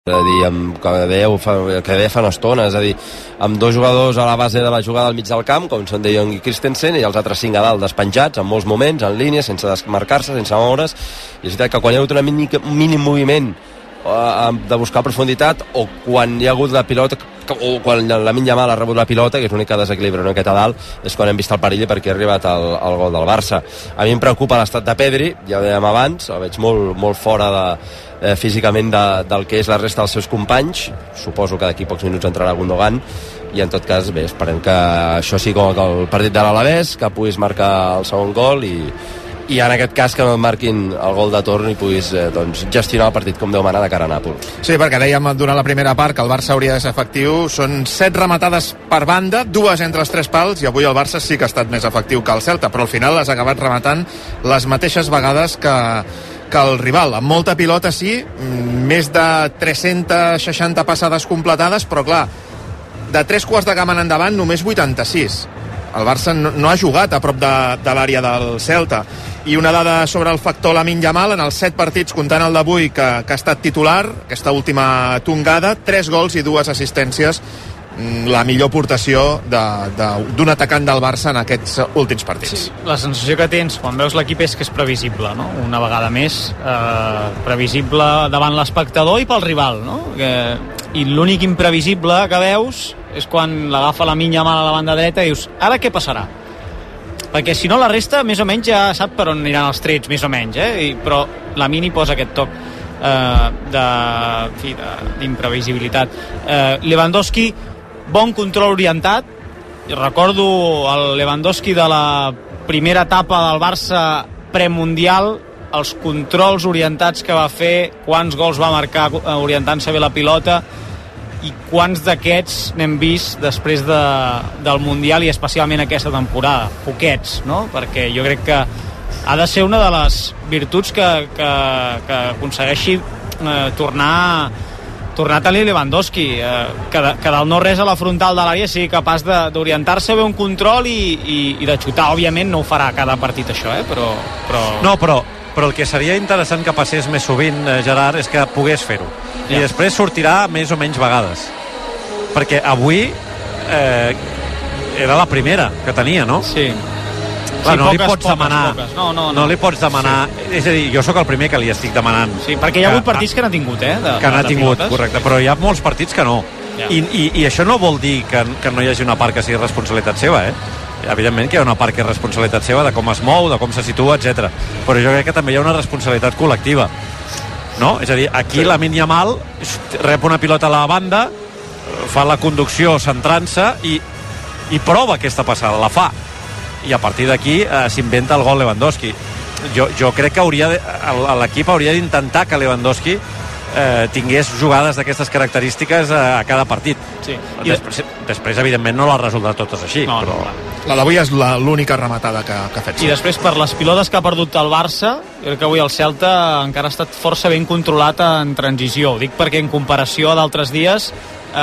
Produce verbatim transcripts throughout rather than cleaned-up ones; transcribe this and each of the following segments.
és a dir, amb, que, dèieu, fa, que deia fa una estona, és a dir, amb dos jugadors a la base de la jugada al mig del camp, com són De Jong i Christensen, i els altres cinc a dalt despenjats, en molts moments, en línia, sense desmarcar-se, sense moure's, i és veritat que quan hi ha hagut un mínim, mínim moviment uh, de buscar profunditat, o quan hi ha hagut la pilota, o quan la Lamine Yamal ha rebut la pilota, que és l'únic que desequilibra una miqueta a dalt, és quan hem vist el perill perquè ha arribat el, el gol del Barça. A mi em preocupa l'estat de Pedri, ja ho dèiem abans, el veig molt, molt fora de, eh, físicament de, del que és la resta dels seus companys. Suposo que d'aquí pocs minuts entrarà Gundogan, i en tot cas, bé, esperem que això sigui com el partit de l'Alavés, que puguis marcar el segon gol i i en aquest cas que no et marquin el gol de torn i puguis eh, doncs, gestionar el partit com Déu mana de cara a Nàpols. Sí, perquè dèiem durant la primera part que el Barça hauria de ser efectiu. Són set rematades per banda, dues entre els tres pals, i avui el Barça sí que ha estat més efectiu que el Celta, però al final has acabat rematant les mateixes vegades que, que el rival. Amb molta pilota, sí, més de tres-centes seixanta passades completades, però clar, de tres quarts de camp en endavant només vuitanta-sis. El Barça no, no ha jugat a prop de, de l'àrea del Celta. I una dada sobre el factor Lamine Yamal: en els set partits, comptant el d'avui, que, que ha estat titular, aquesta última tongada, tres gols i dues assistències, la millor aportació d'un atacant del Barça en aquests últims partits. Sí, la sensació que tens quan veus l'equip és que és previsible, no? Una vegada més, eh, previsible davant l'espectador i pel rival, no? Que, i l'únic imprevisible que veus és quan l'agafa Lamine Yamal a la banda dreta i dius, ara què passarà? Perquè si no la resta més o menys ja sap per on aniran els trets, més o menys, eh? I, però Lamine hi posa aquest toc eh, de, en fi, d'imprevisibilitat. Eh, Lewandowski, bon control orientat. I recordo el Lewandowski de la primera etapa del Barça premundial, els controls orientats que va fer, quants gols va marcar orientant-se bé la pilota, i quants d'aquests n'hem vist després de, del Mundial i especialment aquesta temporada. Poquets, no? Perquè jo crec que ha de ser una de les virtuts que, que, que aconsegueixi eh, tornar, tornar a tenir Lewandowski, eh, que, de, que del no res a la frontal de l'àrea sigui capaç d'orientar-se bé un control i, i, i de xutar. Òbviament no ho farà cada partit això, eh? però, però... No, però, però el que seria interessant que passés més sovint, eh, Gerard, és que pogués fer-ho. I ja. Després sortirà més o menys vegades, perquè avui eh, era la primera que tenia, no? Sí. Clar, sí, no, poques, li pots poques, demanar, poques. No, no, no. no li pots demanar, sí. És a dir, jo sóc el primer que li estic demanant, sí, perquè hi ha hagut partits que n'ha tingut, eh, de, que n'ha tingut, pilotes. Correcte, però hi ha molts partits que no, ja. I, i, i això no vol dir que, que no hi hagi una part que sigui responsabilitat seva, eh? Evidentment que hi ha una part que és responsabilitat seva, de com es mou, de com se situa, etcètera. Però jo crec que també hi ha una responsabilitat col·lectiva, no? És a dir, aquí sí. Lamine Yamal rep una pilota a la banda, fa la conducció centrant-se i, i prova aquesta passada, la fa, i a partir d'aquí eh, s'inventa el gol Lewandowski. Jo, jo crec que hauria de, l'equip hauria d'intentar que Lewandowski eh, tingués jugades d'aquestes característiques a, a cada partit. Sí. I després, després, evidentment, no l'ha resoldrà totes així. No, però... no, la d'avui és l'única rematada que, que ha fet. I després, per les pilotes que ha perdut el Barça, jo crec que avui el Celta encara ha estat força ben controlat en transició. Ho dic perquè en comparació a d'altres dies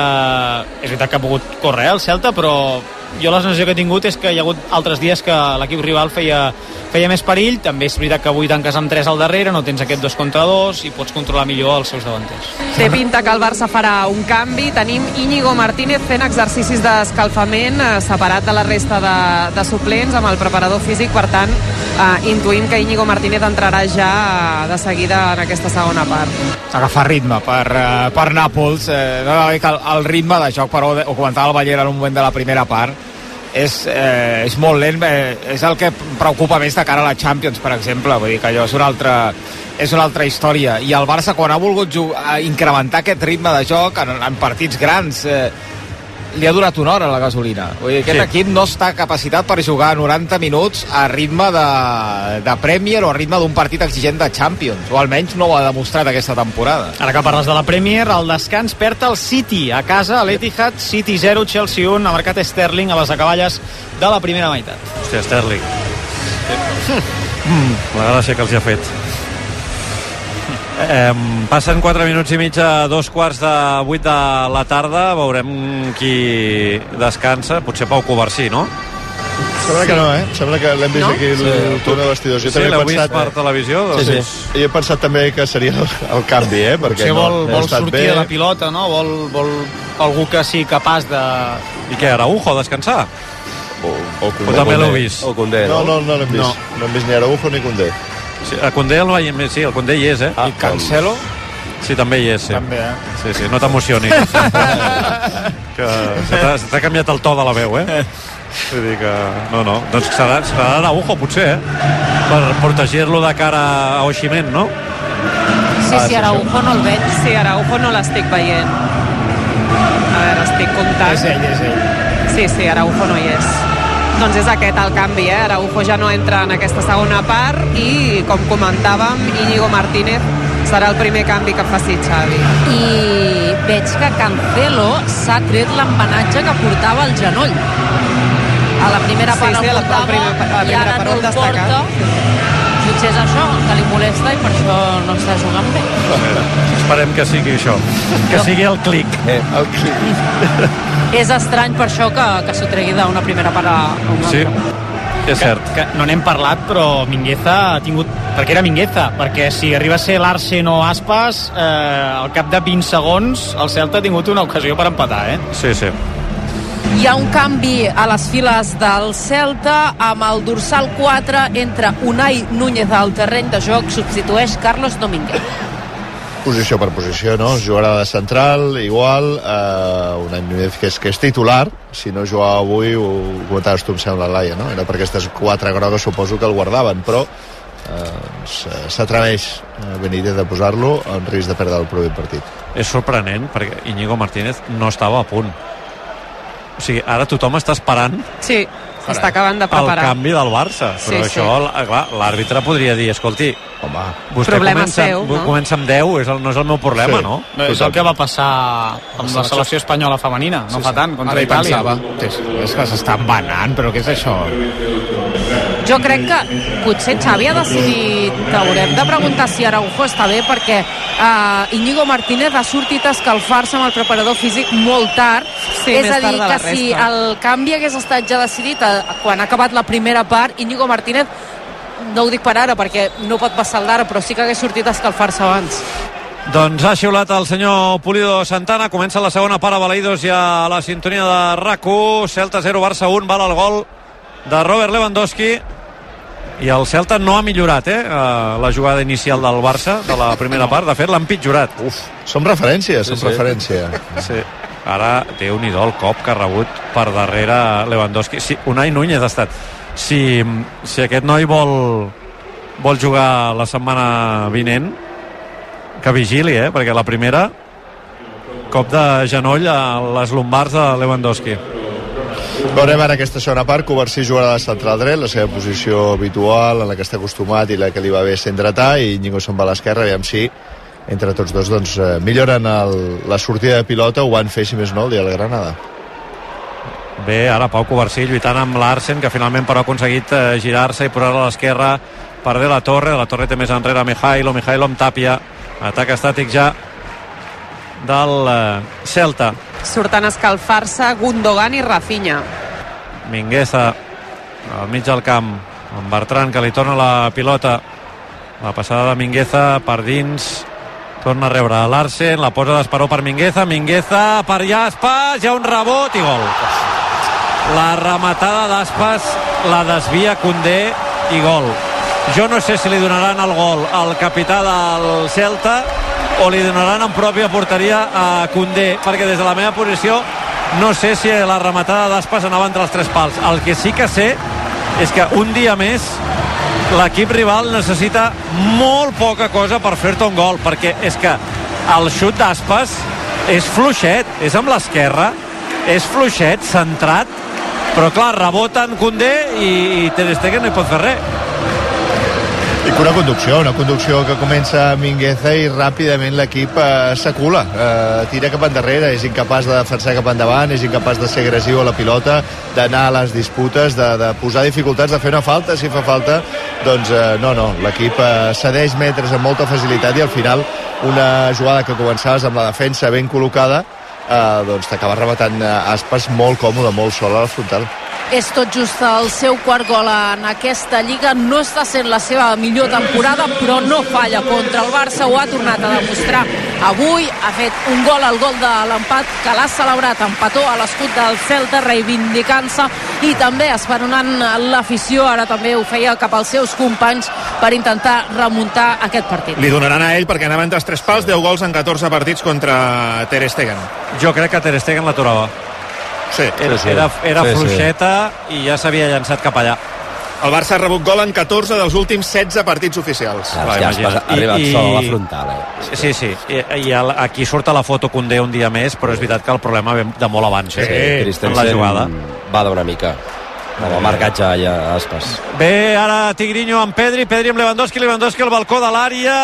eh, és veritat que ha pogut córrer eh, el Celta, però jo la sensació que he tingut és que hi ha hagut altres dies que l'equip rival feia, feia més perill. També és veritat que avui tanques amb tres al darrere, no tens aquest dos contra dos i pots controlar millor els seus davanters. Té pinta que el Barça farà un canvi. Tenim Íñigo Martínez fent exercicis d'escalfament eh, separat de la resta de, de suplents amb el preparador físic, per tant eh, intuïm que Íñigo Martínez entrarà ja eh, de seguida en aquesta segona part. Agafar ritme per, eh, per Nàpols, eh, no, el, el ritme de joc, però ho comentava el Ballera en un moment de la primera part, és, eh, és molt lent, eh, és el que preocupa més de cara a la Champions, per exemple. Vull dir que allò és una altra, és una altra història, i el Barça, quan ha volgut jugar, incrementar aquest ritme de joc en, en partits grans, eh, li ha durat una hora la gasolina. Vull dir, aquest sí. equip no està capacitat per jugar noranta minuts a ritme de, de Premier o a ritme d'un partit exigent de Champions, o almenys no ho ha demostrat aquesta temporada. Ara que parles de la Premier, al descans perd el City a casa, a l'Etihad. City zero, Chelsea un, ha marcat Sterling a les acaballes de la primera meitat. Hòstia, Sterling. Mm, la gràcia que els hi ha fet. Eh, passen quatre minuts i mig a dos quarts de vuit de la tarda. Veurem qui descansa. Potser Pau Covarsí, no? Sembla que no, eh? Sembla que l'hem vist no? aquí el sí, túnel de vestidors. Jo sí, també l'heu he pensat, vist per televisió? Sí, Doncs... sí. Jo he pensat també que seria el, el canvi, eh? Perquè Potser vol, no, vol sortir bé. de la pilota, no? Vol, vol algú que sigui capaç de... I què, Araujo, descansar? O, o, O també l'heu vist? O Koundé, no, no? no, no l'hem vist. No. No hem vist ni Araujo ni Koundé. Sí, a Koundé el veiem més, sí, el Koundé hi és, eh? Ah, I Cancelo Sí, també hi és, sí. també, eh? Sí, sí, no t'emocionis. que se t'ha, se t'ha canviat el to de la veu, eh? Vull dir que... No, no. Doncs serà, serà Araujo, potser, eh? Per protegir-lo de cara a Osimhen, no? Sí, sí, Araujo no el veig. Sí, Araujo no l'estic veient. A veure, estic comptant. És ell, és ell. Sí, sí, Araujo no hi és. Doncs és aquest el canvi, eh? Araujo ja no entra en aquesta segona part i, com comentàvem, Íñigo Martínez serà el primer canvi que faci Xavi. I veig que Cancelo s'ha tret l'empenatge que portava al genoll. A la primera Sí, part sí, a el la portava primera- a la i primera ara part no el el destaca. porta. Potser és això que li molesta i per això no està jugant bé. Esperem que sigui això. Que sigui el clic. Eh, El clic. És estrany per això que, que s'ho tregui d'una primera part a una Sí, altra. és cert. Que, que no n'hem parlat, però Mingueza ha tingut... Perquè era Mingueza, perquè si arriba a ser Larsen o Aspas, eh, al cap de vint segons el Celta ha tingut una ocasió per empatar, eh? Sí, sí. Hi ha un canvi a les files del Celta amb el dorsal quatre entre Unai Núñez al terreny de joc, substitueix Carlos Domínguez. Posició per posició, no? Jugarà de central, igual, eh, Unai Núñez que és, que és titular, si no jugava avui, ho comentaves tu, em sembla, Laia, no? Era perquè aquestes quatre grogues suposo que el guardaven, però eh, s'atreveix Benítez a posar-lo en risc de perdre el proper partit. És sorprenent perquè Íñigo Martínez no estava a punt. O sigui, ara tothom està esperant Sí, s'està acabant de el preparar. canvi del Barça, però Sí, sí. això, clar, l'àrbitre podria dir, escolti, Home, vostè Problema comença, seu, no? comença amb deu, és el, no és el meu problema, Sí. no? No, és el que va passar amb la selecció espanyola femenina, no fa tant, contra Ara hi Itàlia. pensava. És, és que s'estan banant, però què és això? Jo crec que potser Xavi ha decidit, haurem de preguntar si Araujo està bé, perquè uh, Íñigo Martínez ha sortit a escalfar-se amb el preparador físic molt tard. Sí, és més a dir, tard de la que si resta. el canvi hagués estat ja decidit uh, quan ha acabat la primera part, Íñigo Martínez, no ho dic per ara perquè no pot passar el d'ara, però sí que hagués sortit a escalfar-se abans. Doncs ha xiulat el senyor Pulido Santana, comença la segona part a Balaïdos i a la sintonia de R A C u, Celta zero, Barça un, val el gol de Robert Lewandowski, i el Celta no ha millorat, eh, la jugada inicial del Barça, de la primera part, de fet l'han pitjorat. uf, som referència, som Sí, sí. referència. Sí. Ara, Déu-n'hi-do el cop que ha rebut per darrere Lewandowski. Sí, Unai Núñez ha estat. Si, si aquest noi vol, vol jugar la setmana vinent, que vigili, eh? Perquè la primera, cop de genoll a les lumbars de Lewandowski. Veurem ara aquesta segona part. Covarsí jugarà de central dret, la seva posició habitual, en la que està acostumat i la que li va bé ser dretà, i Íñigo se'n va a l'esquerra, aviam si entre tots dos doncs, eh, milloren el, la sortida de pilota. Ho van fer, si més no, el dia de la Granada. Bé, ara Pau Covarsí lluitant amb l'Arsen, que finalment però ha aconseguit eh, girar-se i posar-la a l'esquerra per De La Torre. De La Torre té més enrere Mijailo, Mijailo amb Tàpia, atac estàtic ja del eh, Celta. Surten a escalfar-se Gundogan i Rafinha. Mingueza al mig del camp, amb Bertran, que li torna la pilota. La passada de Mingueza per dins, torna a rebre l'Arsen, la posa d'esperó per Mingueza, Mingueza per Aspas, hi ha un rebot i gol. La rematada d'Aspas la desvia Koundé i gol. Jo no sé si li donaran el gol al capità del Celta o li donaran en pròpia porteria a Koundé, perquè des de la meva posició no sé si la rematada d'Aspas anava entre els tres pals. El que sí que sé és que un dia més l'equip rival necessita molt poca cosa per fer-te un gol, perquè és que el xut d'Aspas és fluixet, és amb l'esquerra, és fluixet, centrat, però clar, rebota en Koundé i, i Ter Stegen no hi pot fer res. I que una conducció, una conducció que comença Mingueza i ràpidament l'equip eh, s'acula, eh, tira cap endarrere, és incapaç de defensar cap endavant, és incapaç de ser agressiu a la pilota, d'anar a les disputes, de, de posar dificultats, de fer una falta, si fa falta, doncs eh, no, no, l'equip eh, cedeix metres amb molta facilitat i al final una jugada que començaves amb la defensa ben col·locada, eh, doncs t'acaba rematant eh, Aspas molt còmode, molt sol a la frontal. és tot just el seu quart gol en aquesta Lliga. No està sent la seva millor temporada, però no falla contra el Barça, ho ha tornat a demostrar avui. Ha fet un gol al gol de l'empat, que l'ha celebrat amb petó a l'escut del Celta, reivindicant-se i també esperonant l'afició. Ara també ho feia cap als seus companys per intentar remuntar aquest partit. Li donaran a ell perquè anava entre els tres pals, deu gols en catorze partits contra Ter Stegen. Jo crec que Ter Stegen l'aturava. Sí, era, sí, sí. era, era sí, fluixeta sí. I ja s'havia llançat cap allà. El Barça ha rebut gol en catorze dels últims setze partits oficials. Ja, ja has arribat I, sol a la frontal. Eh? Sí, sí. I, i aquí surt a la foto Koundé un dia més, però és veritat que el problema ve de molt abans. Sí, eh? Christensen en la jugada. va d'una mica. Amb el marcatge ja a Aspas. Bé, ara Tigrinho amb Pedri, Pedri amb Lewandowski, Lewandowski al balcó de l'àrea.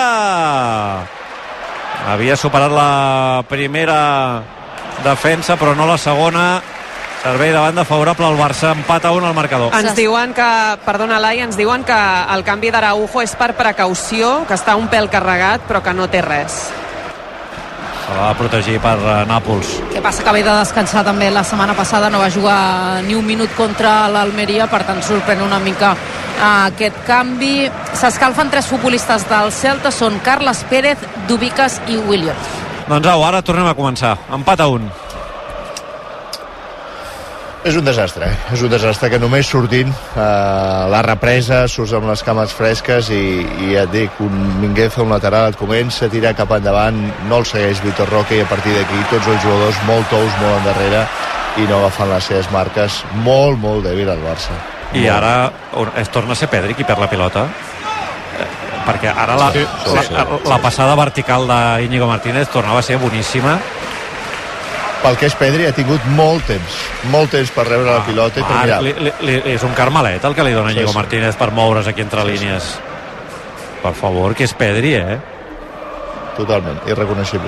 Havia superat la primera defensa, però no la segona. Servei de banda favorable al Barça, empat a un al marcador. Ens diuen que, perdona Lai, ens diuen que el canvi d'Araujo és per precaució, que està un pèl carregat, però que no té res. Se l'ha de protegir per uh, Nàpols. Què passa que ve de descansar també la setmana passada, no va jugar ni un minut contra l'Almeria, per tant sorprèn una mica uh, aquest canvi. S'escalfen tres futbolistes del Celta, són Carles Pérez, Dubicas i Williams. Doncs au, ara tornem a començar. Empat a un. És un desastre, eh? És un desastre que només sortint eh, la represa, surts amb les cames fresques i, i ja et dic, un Mingueza, un lateral, et comença a tirar cap endavant, no el segueix Vitor Roque i a partir d'aquí tots els jugadors molt tous, molt endarrere i no agafant les seves marques. Molt, molt dèbil el Barça. I molt. Ara es torna a ser Pedri qui perd la pilota. Eh, perquè ara la, sí, sí, la, sí. la, la passada vertical d'Íñigo Martínez tornava a ser boníssima. Pel que és Pedri ha tingut molt temps molt temps per rebre ah, la pilota i per mirar. Li, li, li, és un carmelet el que li dona sí, Íñigo sí. Martínez per moure's aquí entre sí, línies sí. Per favor, que és Pedri, eh? Totalment, irreconeixible.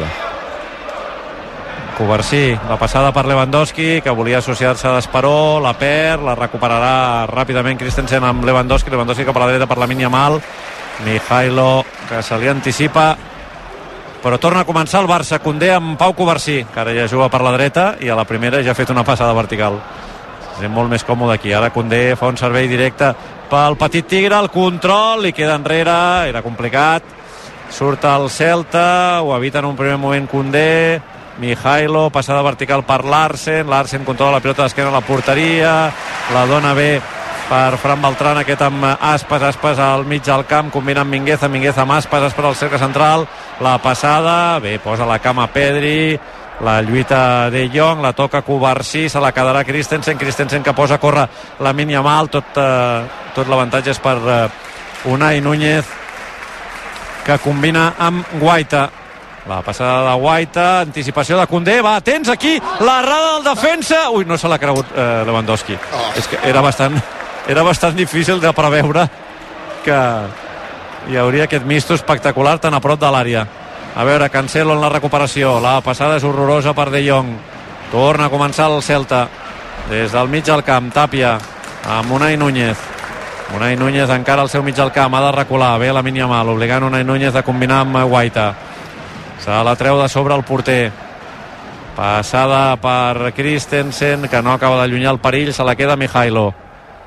Covarsí, la passada per Lewandowski, que volia associar-se a d'Esperó, la perd, la recuperarà ràpidament Christensen amb Lewandowski, Lewandowski cap a la dreta per la Lamine Yamal, Mijailo que se li anticipa, però torna a començar el Barça. Koundé amb Pau Covarsí, que ara ja juga per la dreta i a la primera ja ha fet una passada vertical. És molt més còmode aquí. Ara Koundé fa un servei directe pel petit Tigre, el control, li queda enrere, era complicat. Surt el Celta, ho evita en un primer moment Koundé, Mijailo, passada vertical per Larsen, Larsen controla la pilota d'esquena a la porteria, la dona bé per Fran Beltrán, aquest amb Aspas, Aspas al mig del camp, combina amb Mingueza, Mingueza amb Aspas, Aspas al cercle central, la passada, bé, posa la cama Pedri, la lluita de Jong, la toca Covarsí, se la quedarà Christensen, Christensen que posa a córrer Lamine Yamal, tot, eh, tot l'avantatge és per eh, Unai Núñez, que combina amb Guaita. La passada de Guaita, anticipació de Koundé, va, atents aquí, l'errada del defensa, ui, no se l'ha cregut eh, Lewandowski, oh. És que era bastant era bastant difícil de preveure que hi hauria aquest misto espectacular tan a prop de l'àrea. A veure, Cancelo en la recuperació, la passada és horrorosa per De Jong, torna a començar el Celta des del mig del camp, Tapia amb Unai Núñez, Unai Núñez encara al seu mig del camp, ha de recular bé Lamine Yamal, obligant Unai Núñez a combinar amb Guaita, se la treu de sobre el porter, passada per Christensen que no acaba d'allunyar el perill, se la queda Mijailo.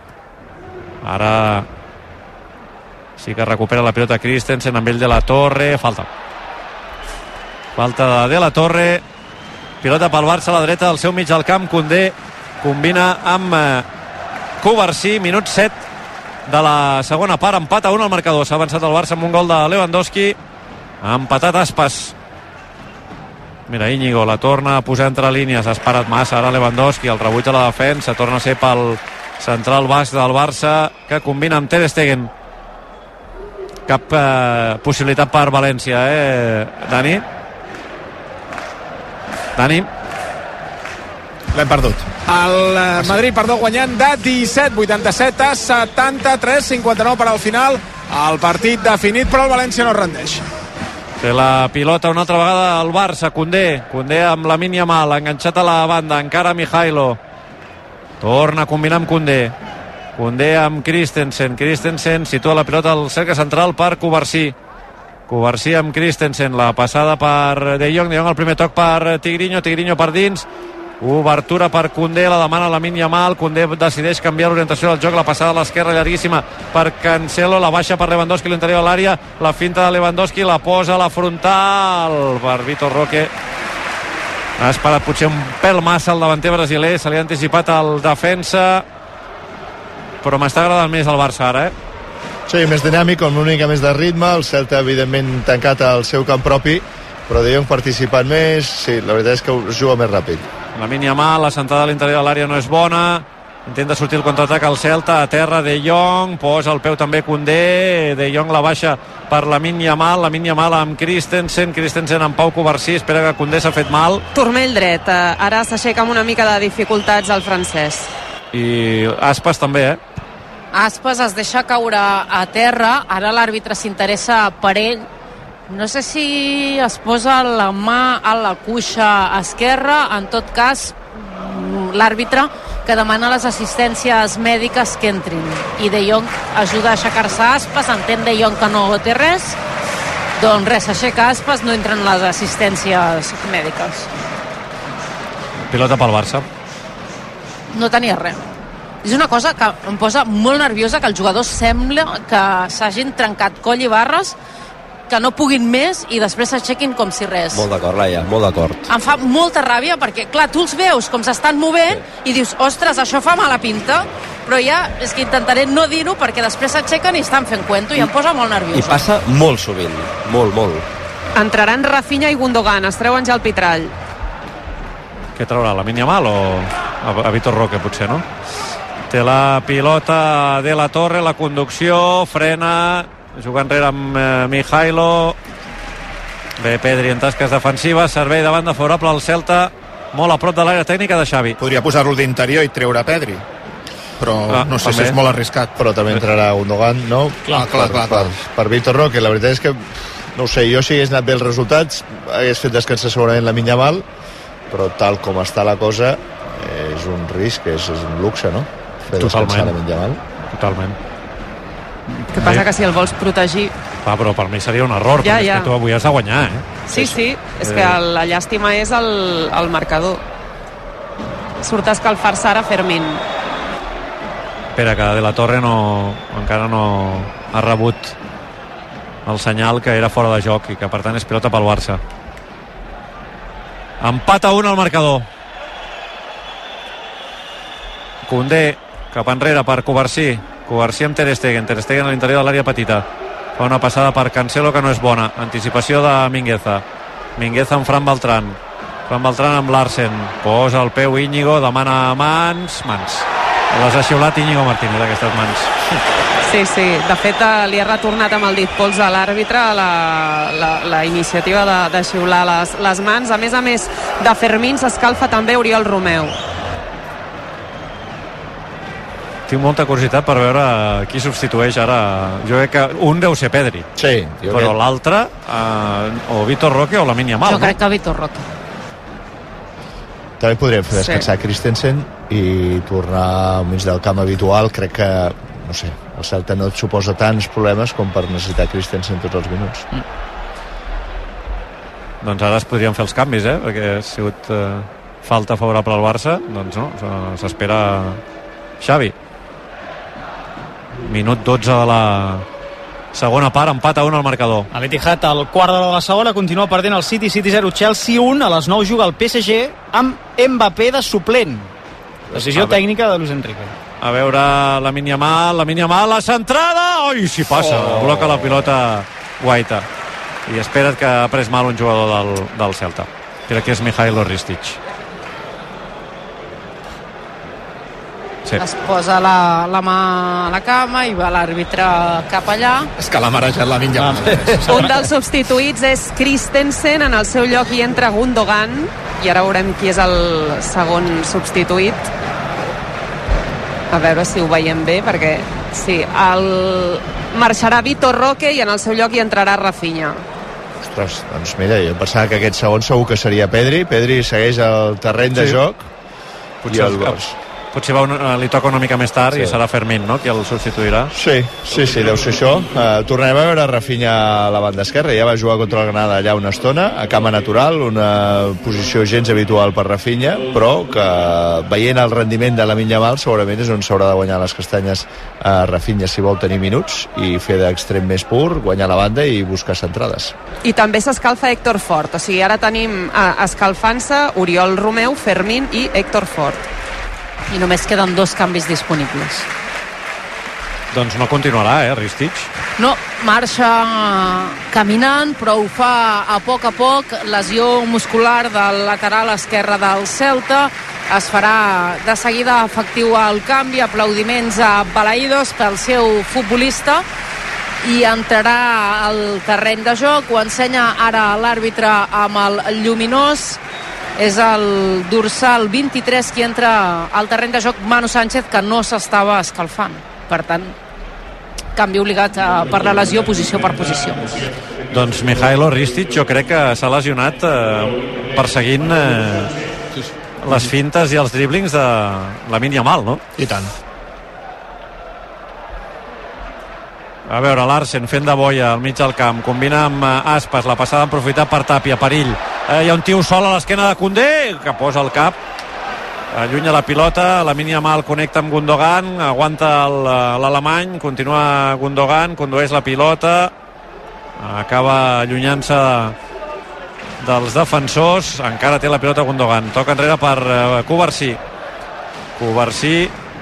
Ara sí que recupera la pilota Christensen amb ell de la Torre, falta falta de de la Torre, pilota pel Barça a la dreta del seu mig del camp, Koundé combina amb eh, Covarsí, minut set de la segona part, empat a un al marcador, s'ha avançat el Barça amb un gol de Lewandowski, ha empatat Aspas, mira Íñigo, la torna a posar entre línies, ha esperat massa ara Lewandowski, el rebuig a la defensa, torna a ser pel central basc del Barça, que combina amb Ter Stegen. Cap eh, possibilitat per València, eh, Dani? Dani? L'hem perdut. El eh, Madrid, perdó, guanyant de disset vuitanta-set a setanta-tres cinquanta-nou per al final. El partit definit, però el València no es rendeix. Té la pilota una altra vegada al Barça, Koundé. Koundé amb Lamine Yamal, enganxat a la banda, encara Mijailo. Torna a combinar amb Koundé. Koundé amb Christensen. Christensen situa la pilota al cercle central per Covarsí. Covarsí amb Christensen. La passada per De Jong. De Jong el primer toc per Tigrinho. Tigrinho per dins. Obertura per Koundé, la demana Lamine Yamal. Koundé decideix canviar l'orientació del joc, la passada a l'esquerra llarguíssima per Cancelo, la baixa per Lewandowski a l'interior de l'àrea, la finta de Lewandowski, la posa a la frontal per Vitor Roque. Ha esperat potser un pèl massa el davanter brasiler, se li ha anticipat el defensa, però m'està agradant més el Barça ara, eh? Sí, més dinàmic, amb una mica més de ritme, el Celta evidentment tancat al seu camp propi, però De Jong participant més, sí, la veritat és que es juga més ràpid. Lamine Yamal, la sentada a l'interior de l'àrea no és bona, intenta sortir el contraatac al Celta, a terra De Jong, posa el peu també Koundé, De Jong la baixa per Lamine Yamal, Lamine Yamal amb Christensen, Christensen amb Pau Covarsí, espera que Koundé s'ha fet mal. Turmell dret, ara s'aixeca amb una mica de dificultats el francès. I Aspas també, eh? Aspas es deixa caure a terra, ara l'àrbitre s'interessa per ell, no sé si es posa la mà a la cuixa esquerra, en tot cas l'àrbitre que demana les assistències mèdiques que entrin, i De Jong ajuda a aixecar-se Aspas, entén De Jong que no té res, doncs res, s'aixeca Aspas, no entren les assistències mèdiques. Pilota pel Barça. No tenia res. És una cosa que em posa molt nerviosa, que els jugadors sembla que s'hagin trencat coll i barres, que no puguin més i després s'aixequin com si res. Molt d'acord, Laia, molt d'acord. Em fa molta ràbia perquè, clar, tu els veus com s'estan movent sí. i dius, ostres, això fa mala pinta, però ja és que intentaré no dir-ho perquè després s'aixequen i estan fent cuento i em posa molt nerviosa. I passa molt sovint, molt, molt. Entraran Rafinha i Gundogan, es treuen ja el pitrall. Què traurà, Lamine Yamal o a, a Vitor Roque, potser, no? Té la pilota de la Torre, la conducció, frena, juga enrere amb eh, Mijailo. Bé, Pedri en tasques defensives, servei de banda favorable al Celta, molt a prop de l'àrea tècnica de Xavi. Podria posar-lo d'interior i treure Pedri, però ah, no sé també. Si és molt arriscat. Però també entrarà Gundogan, no? Clar, clar, per, clar, per, clar. Per Vitor Roque, la veritat és que no ho sé, jo si hagués anat bé els resultats hagués fet descansar segurament Lamine Yamal, però tal com està la cosa és un risc, és, és un luxe, no? Fer descansar Lamine Yamal. Totalment. Que passa que si el vols protegir... Va, però per mi seria un error, ja, perquè ja. És que tu avui has de guanyar, eh? Sí, sí, és eh... que la llàstima és el, el marcador. Surt a escalfar-se ara Fermín. Espera, que De la Torre no, encara no ha rebut el senyal que era fora de joc i que per tant és pilota pel Barça. Empat a un al marcador. Koundé cap enrere per Covarsí. Covarsí amb Ter Stegen. Ter Stegen a l'interior de l'àrea petita. Fa una passada per Cancelo que no és bona. Anticipació de Mingueza. Mingueza amb Fran Beltrán. Fran Beltrán amb Larsen. Posa el peu Íñigo, demana mans. Mans. Les ha xiulat Íñigo Martínez, aquestes mans. Sí, sí. De fet, li ha retornat amb el dit pols a l'àrbitre la, la, la iniciativa de, de xiular les, les mans. A més a més de Fermín s'escalfa també Oriol Romeu. Tinc molta curiositat per veure qui substitueix ara. Jo crec que un deu ser Pedri. Sí. Però crec... l'altre, eh, o Vitor Roque o Lamine Yamal. Jo crec no? que Vitor Roque. També podríem fer descansar sí. Christensen i tornar al mig del camp habitual. Crec que, no sé, el Celta no et suposa tants problemes com per necessitar Christensen tots els minuts. Mm. Doncs ara es podrien fer els canvis, eh? Perquè ha sigut eh, falta favorable al Barça. Doncs no, s'espera Xavi. Minut dotze de la segona part, empat a un al marcador. A l'Etihad, al quart de la segona, continua perdent el City, City zero, Chelsea un. A les nou juga el P S G amb Mbappé de suplent. Decisió tècnica de Luis Enrique. A veure, Lamine Yamal, Lamine Yamal, la centrada! Oi, si passa, oh. bloca la pilota Guaita. I espera't que ha pres mal un jugador del, del Celta. Crec que és Mijailo Ristic. Sí. Es posa la, la mà a la cama i va l'àrbitre cap allà. És que l'ha marejat Lamine Yamal. Ah. Un dels substituïts és Christensen, en el seu lloc hi entra Gundogan, i ara veurem qui és el segon substituït. A veure si ho veiem bé, perquè sí, el... marxarà Vitor Roque i en el seu lloc hi entrarà Rafinha. Ostres, doncs mira, jo pensava que aquest segon segur que seria Pedri. Pedri segueix el terreny sí. de joc. Potser el els, potser va una, li toca una mica més tard sí. i serà Fermín, no?, qui el substituirà. Sí, sí, sí, deu ser això. Uh, tornarem a veure Rafinha a la banda esquerra. Ja va jugar contra el Granada allà una estona, a cama natural, una posició gens habitual per Rafinha, però que veient el rendiment de Lamine Yamal segurament és on s'haurà de guanyar les castanyes a Rafinha si vol tenir minuts i fer d'extrem més pur, guanyar la banda i buscar centrades. I també s'escalfa Héctor Fort, o sigui, ara tenim uh, escalfant-se Oriol Romeu, Fermín i Héctor Fort. I només queden dos canvis disponibles. Doncs no continuarà, eh, Ristich? No, marxa caminant, però ho fa a poc a poc. Lesió muscular del lateral esquerre del Celta. Es farà de seguida efectiu el canvi, aplaudiments a Balaïdos pel seu futbolista, i entrarà al terreny de joc. Ho ensenya ara l'àrbitre amb el lluminós. És el dorsal vint-i-tres qui entra al terreny de joc, Manu Sánchez, que no s'estava escalfant. Per tant, canvi obligat a, per la lesió, posició per posició. Doncs Mihailo Ristich jo crec que s'ha lesionat eh, perseguint eh, les fintes i els dríblings de Lamine Yamal, no? I tant. A veure, Larsen fent de boia al mig del camp, combina amb Aspas, la passada aprofitat per Tapia, perill. Eh, hi ha un tio sol a l'esquena de Koundé, que posa el cap, allunya la pilota, Lamine Yamal connecta amb Gundogan, aguanta l'alemany, continua Gundogan, condueix la pilota, acaba allunyant-se dels defensors, encara té la pilota Gundogan, toca enrere per uh, Cubarsí. Cubarsí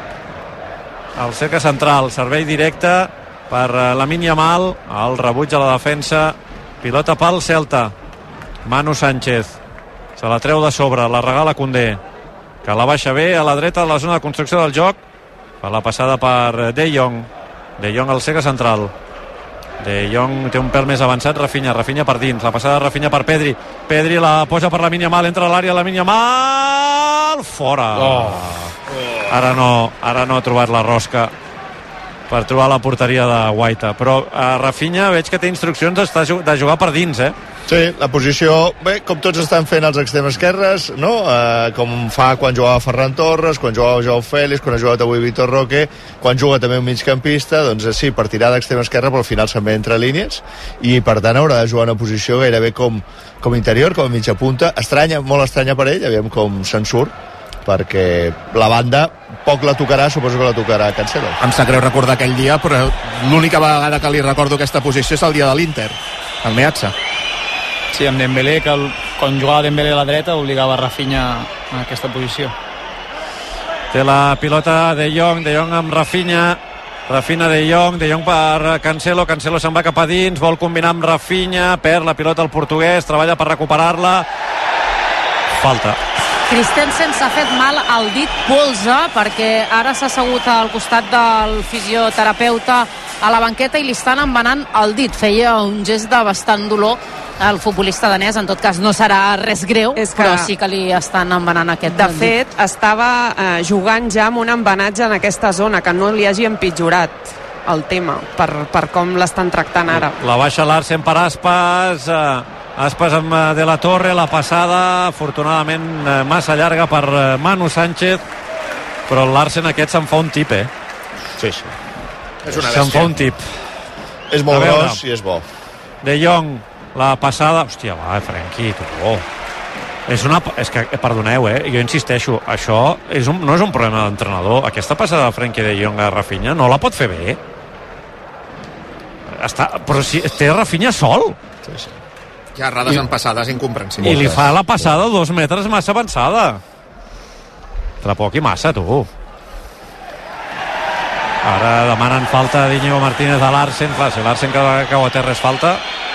al cercle central, servei directe per Lamine Yamal, el rebuig a la defensa, pilota pel Celta, Manu Sánchez se la treu de sobre, la regala Koundé, que la baixa bé a la dreta de la zona de construcció del joc, per la passada per De Jong, De Jong al cercle central, De Jong té un pèl més avançat, Rafinha, Rafinha per dins, la passada de Rafinha per Pedri, Pedri la posa per Lamine Yamal, entra a l'àrea Lamine Yamal, fora. Oh. Ara no, ara no ha trobat la rosca per trobar la porteria de Guaita, però a Rafinha veig que té instruccions de jugar per dins, eh? Sí, la posició, bé, com tots estan fent els extrems esquerres, no? Eh, com fa quan jugava Ferran Torres, quan jugava Joao Félix, quan ha jugat avui Vitor Roque, quan juga també un migcampista, doncs sí, per tirar d'extrem esquerra, però al final se'n ve entre línies, i per tant haurà de jugar una posició gairebé com, com interior, com a mitja punta, estranya, molt estranya per ell, aviam com se'n surt, perquè la banda poc la tocarà, suposo que la tocarà Cancelo. Em sap greu recordar aquell dia, però l'única vegada que li recordo aquesta posició és el dia de l'Inter, el Meazza. Sí, amb Dembélé, que el, quan jugava Dembélé a la dreta obligava Rafinha a aquesta posició. Té la pilota De Jong, De Jong amb Rafinha, Rafinha De Jong, De Jong per Cancelo, Cancelo se'n va cap a dins, vol combinar amb Rafinha, perd la pilota al portuguès, treballa per recuperar-la, falta. Christensen s'ha fet mal al dit polze perquè ara s'ha assegut al costat del fisioterapeuta a la banqueta i li estan embenant el dit. Feia un gest de bastant dolor el futbolista danès, en tot cas no serà res greu, és que, però sí que li estan embenant aquest de dit. fet estava eh, jugant ja amb un embenatge en aquesta zona, que no li hagi empitjorat el tema per, per com l'estan tractant ara. La baixa Larsen per Aspas, eh, Aspas amb De la Torre, la passada afortunadament eh, massa llarga per eh, Manu Sánchez, però el Larsen aquest se'n fa un tip, eh? Sí, sí. És una se'n fa un tip. És molt gros i és bo. De Jong, la passada, hòstia, va, Frenkie, tu, oh. És una, és que, perdoneu, eh, jo insisteixo, això és un, no és un problema d'entrenador. Aquesta passada de Frenkie de Jong a Rafinha no la pot fer bé. Està, però si té Rafinha sol. Sí, sí. Hi ha errades en passades incomprensibles. I li fa la passada dos metres massa avançada. Tra poc i massa, tu. Ara demanen falta d'Iñigo Martínez a Larsen. Clar, si Larsen cau a terra és falta.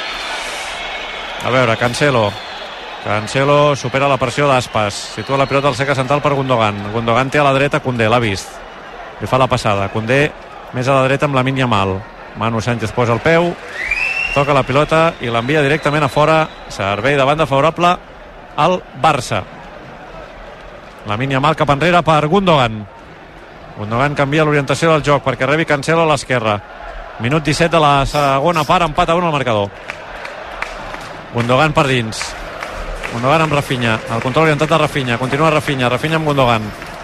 A veure, Cancelo. Cancelo supera la pressió d'Aspas. Situa la pilota al cercle central per Gundogan. Gundogan té a la dreta Koundé, l'ha vist. Li fa la passada. Koundé més a la dreta amb Lamine Yamal. Manu Sánchez posa el peu, toca la pilota i l'envia directament a fora. Servei de banda favorable al Barça. Lamine Yamal cap enrere per Gundogan. Gundogan canvia l'orientació del joc perquè rebi Cancelo a l'esquerra. Minut disset de la segona part, empat a un al marcador. Gundogan per dins. Gundogan amb Rafinha, el control orientat de Rafinha, continua Rafinha, Rafinha amb Gundogan.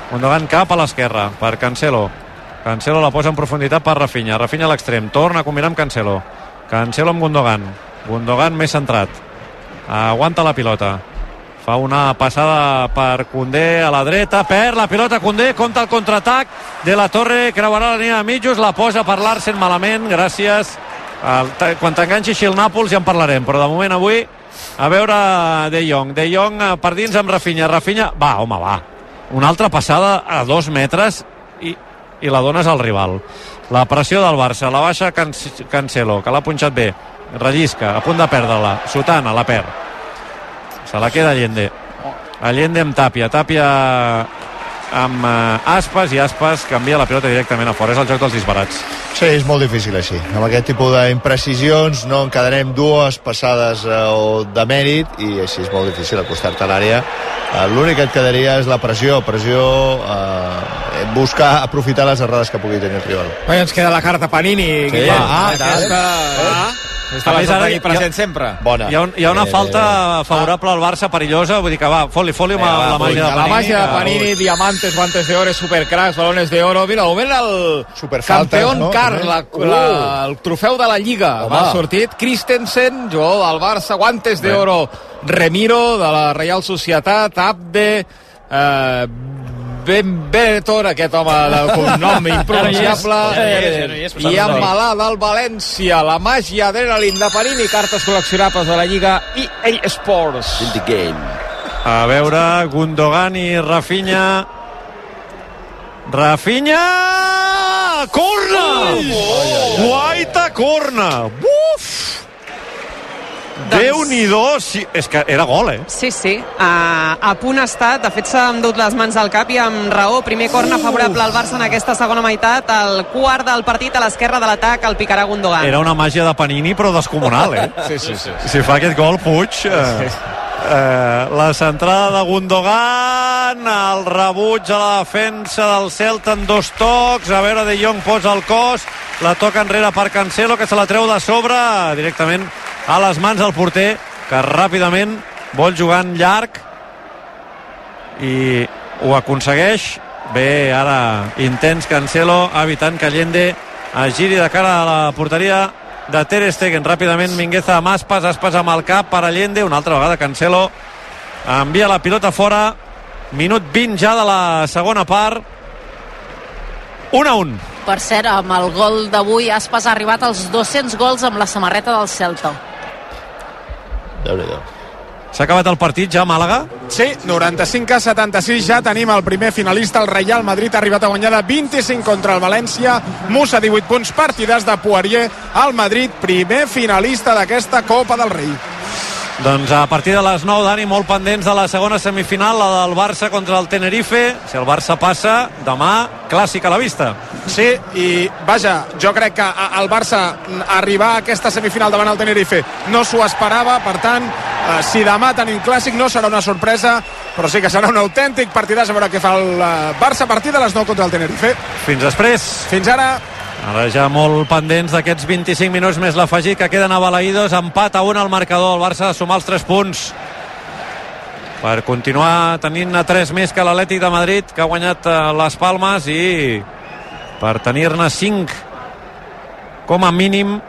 Gundogan cap a l'esquerra per Cancelo. Cancelo la posa en profunditat per Rafinha. Rafinha a l'extrem, torna a combinar amb Cancelo. Cancelo amb Gundogan. Gundogan més centrat. Aguanta la pilota. Fa una passada per Koundé a la dreta, perd la pilota Koundé, compta el contraatac de la Torre, creuarà la línia de mitjos, la posa per Larsen malament, gràcies. El, quan t'enganxi així el Nàpols ja en parlarem, però de moment avui a veure De Jong. De Jong per dins amb Rafinha. Rafinha, va, home, va. Una altra passada a dos metres i, i la dones al rival. La pressió del Barça, la baixa Can Cancelo, que l'ha punxat bé. Rellisca, a punt de perdre-la. Sotana, la perd. Se la queda Allende. Allende amb Tàpia. Tàpia amb uh, Aspas, i Aspas canvia la pilota directament a fora. És el joc dels disbarats. Sí, és molt difícil així. Amb aquest tipus d'imprecisions no en quedarem dues passades eh, o de mèrit, i així és molt difícil acostar-te a l'àrea. Eh, L'únic que et quedaria és la pressió, pressió eh, buscar aprofitar les errades que pugui tenir el rival. Bé, ens queda la carta Panini. Sí, Guillem. ah, aquesta... Ah. Aquesta l'has de tenir present sempre. Bona. Hi ha, un, hi ha una falta favorable al Barça, perillosa, vull dir que va, foli, foli amb Eh, la va, màgia de la Panini. màgia de Panini, diamantes, guantes de oro, supercracks, balones de oro. Mira, de moment el campeón no? car, la, la, el trofeu de la Lliga. Home. Va sortit Christensen, jugador del Barça, guantes de oro, Remiro, de la Real Societat, Abde, eh, Ben Beretor, aquest home de cognom impronunciable, i amb Malà del València, la màgia d'Adrenalin de Panini, cartes col·leccionables de la Lliga E A Sports. In the game. A veure, Gundogan i Rafinha. Rafinha! Corna! Guaita corna! Buf! Doncs... Déu-n'hi-do, sí, és que era gol, eh? Sí, sí, a, a punt ha estat, de fet s'ha endut les mans al cap i amb raó, primer corna favorable al Barça en aquesta segona meitat, el quart del partit a l'esquerra de l'atac, el picarà Gundogan. Era una màgia de Panini però descomunal, eh? Sí, sí, sí. Si fa aquest gol, Puig... Eh, eh, la centrada de Gundogan, el rebuig a la defensa del Celta en dos tocs, a veure, De Jong posa el cos, la toca enrere per Cancelo, que se la treu de sobre, directament a les mans del porter, que ràpidament vol jugar en llarg i ho aconsegueix. Bé, ara intens Cancelo, evitant que Allende es giri de cara a la porteria de Ter Stegen. Ràpidament Mingueza amb Aspas, Aspas amb el cap per Allende, una altra vegada Cancelo envia la pilota fora. Minut vint ja de la segona part, un a un. Per cert, amb el gol d'avui Aspas ha arribat als dos-cents gols amb la samarreta del Celta. Déu-n'hi-do. S'ha acabat el partit ja a Màlaga? Sí, noranta-cinc a setanta-sis, ja tenim el primer finalista, el Real Madrid ha arribat a guanyar de vint-i-cinc contra el València, Musa divuit punts, partidars de Poirier, el Madrid primer finalista d'aquesta Copa del Rei. Doncs a partir de les nou, Dani, molt pendents de la segona semifinal, la del Barça contra el Tenerife. Si el Barça passa, demà clàssic a la vista. Sí, i vaja, jo crec que el Barça arribar a aquesta semifinal davant el Tenerife no s'ho esperava, per tant, eh, si demà tenim clàssic no serà una sorpresa, però sí que serà un autèntic partidàs, a veure què fa el Barça a partir de les nou contra el Tenerife. Fins després. Fins ara. Ara ja molt pendents d'aquests vint-i-cinc minuts més l'afegit que queden a Balaïdos, empat a un al marcador, el Barça ha de sumar els tres punts per continuar tenint a tres més que l'Atlètic de Madrid, que ha guanyat les Palmes, i per tenir-ne cinc com a mínim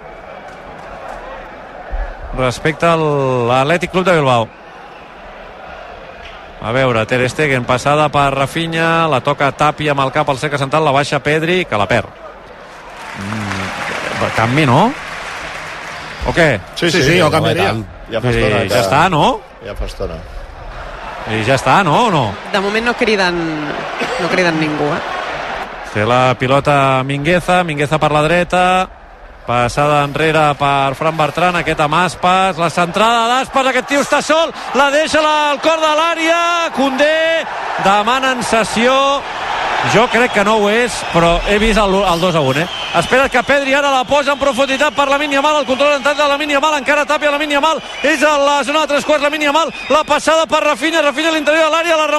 respecte a l'Atlètic Club de Bilbao. A veure, Ter Stegen, passada per Rafinha, la toca Tàpia amb el cap al cercle central, la baixa Pedri, que la perd. Mm, canvi, no? O què? Sí, sí, sí, jo canviaria. Ja fa estona. Ja està, no? Ja fa estona. I ja està, no? O no? De moment no criden, no criden ningú, eh? Té la pilota Mingueza, Mingueza per la dreta, passada enrere per Fran Bertran, aquest amb Aspas, la centrada d'Aspas, aquest tio està sol, la deixa al cor de l'àrea, Koundé, demanen sessió, jo crec que no ho és, però he vist el, el dos a un, eh? Espera que Pedri ara la posa en profunditat per Lamine Yamal, el control entrat de Lamine Yamal, encara Tàpia Lamine Yamal, és a la zona de tres quarts Lamine Yamal, la passada per Rafinha, Rafinha a l'interior de l'àrea, la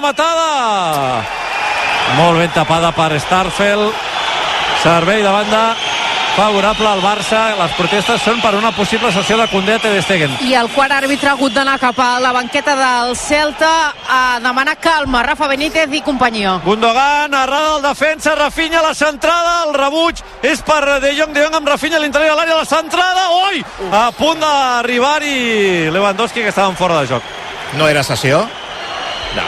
rematada molt ben tapada per Starfel, servei de banda favorable al Barça. Les protestes són per una possible sessió de Koundé a Ter Stegen. I el quart àrbitre ha hagut d'anar cap a la banqueta del Celta a demanar calma. Rafa Benítez i companyia. Gundogan, errada del defensa, Rafinha, la centrada, el rebuig és per De Jong, De Jong amb Rafinha a l'interior de l'àrea, la centrada, oi! A punt d'arribar-hi Lewandowski, que estaven fora de joc. No era sessió? No.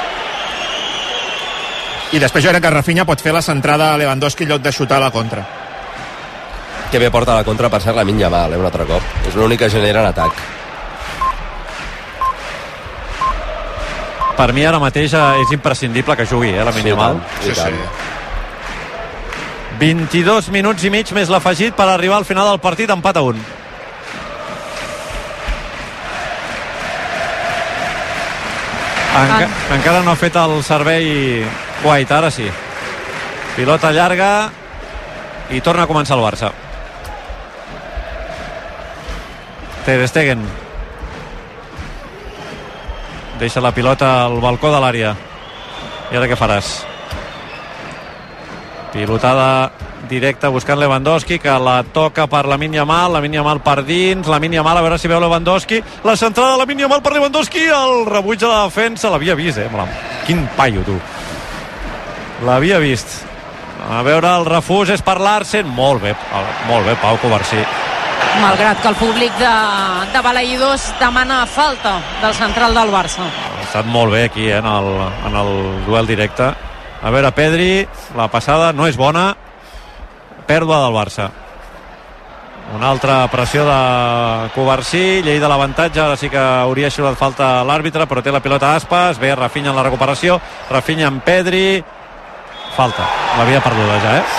I després jo crec que Rafinha pot fer la centrada a Lewandowski en lloc de xutar a la contra. Que bé porta la contra, per cert, Lamine Yamal, eh, un altre cop. És l'únic que genera en atac. Per mi ara mateix és imprescindible que jugui, eh, Lamine Yamal. Sí, sí. vint-i-dos minuts i mig més l'afegit per arribar al final del partit, empat a un. Enca encara no ha fet el servei White, ara sí. Pilota llarga i torna a començar el Barça. Ter Stegen deixa la pilota al balcó de l'àrea. I ara què faràs? Pilotada directa buscant Lewandowski, que la toca per Lamine Yamal, Lamine Yamal per dins, Lamine Yamal, a veure si veu Lewandowski, la centrada de Lamine Yamal per Lewandowski, el rebuig de la defensa, l'havia vist, eh? Quin paio, tu. L'havia vist. A veure, el refús és per Larsen, molt bé, molt bé, Pau Covarsí. Malgrat que el públic de, de Balaïdors demana falta del central del Barça. Ha estat molt bé aquí, eh, en, el, en el duel directe. A veure, Pedri, la passada no és bona, pèrdua del Barça. Una altra pressió de Covarsí, llei de l'avantatge, ara sí que hauria xiulat falta l'àrbitre, però té la pilota Aspas, ve Rafinha en la recuperació, Rafinha amb Pedri, falta, l'havia perduda ja, eh?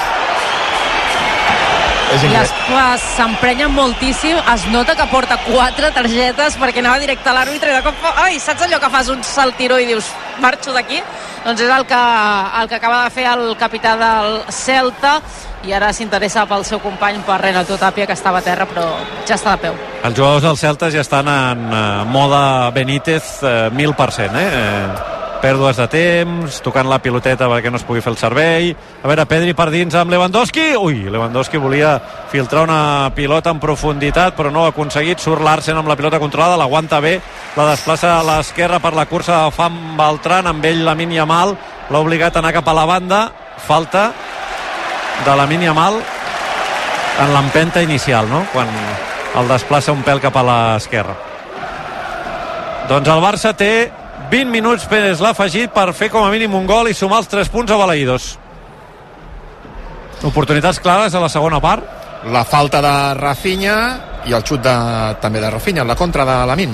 I Aspas s'emprenya moltíssim, es nota que porta quatre targetes perquè anava directe a l'àrbitre i de cop, ai, saps allò que fas un saltiró i dius, marxo d'aquí? Doncs és el que, el que acaba de fer el capità del Celta i ara s'interessa pel seu company, per Renato Tapia, que estava a terra però ja està de peu. Els jugadors del Celta ja estan en uh, moda Benítez uh, mil per cent, eh? eh? Pèrdues de temps, tocant la piloteta perquè no es pugui fer el servei. A veure, Pedri per dins amb Lewandowski. Ui, Lewandowski volia filtrar una pilota en profunditat, però no ho ha aconseguit. Surt Larsen amb la pilota controlada, l'aguanta bé, la desplaça a l'esquerra per la cursa de Fan Beltran, amb ell Lamine Yamal, l'ha obligat a anar cap a la banda. Falta de Lamine Yamal en l'empenta inicial, no? Quan el desplaça un pèl cap a l'esquerra. Doncs el Barça té vint minuts més l'afegit per fer com a mínim un gol i sumar els tres punts a Balaïdos. Oportunitats clares a la segona part. La falta de Rafinha i el xut de, també de Rafinha, la contra de Lamine.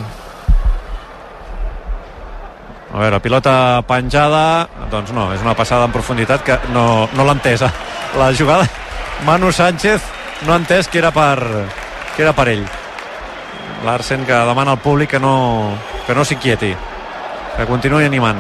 A veure, pilota penjada, doncs no, és una passada en profunditat que no, no l'ha entesa. La jugada, Manu Sánchez no ha entès que era per, que era per ell. Larsen, que demana al públic que no, que no s'inquieti, que continuï animant.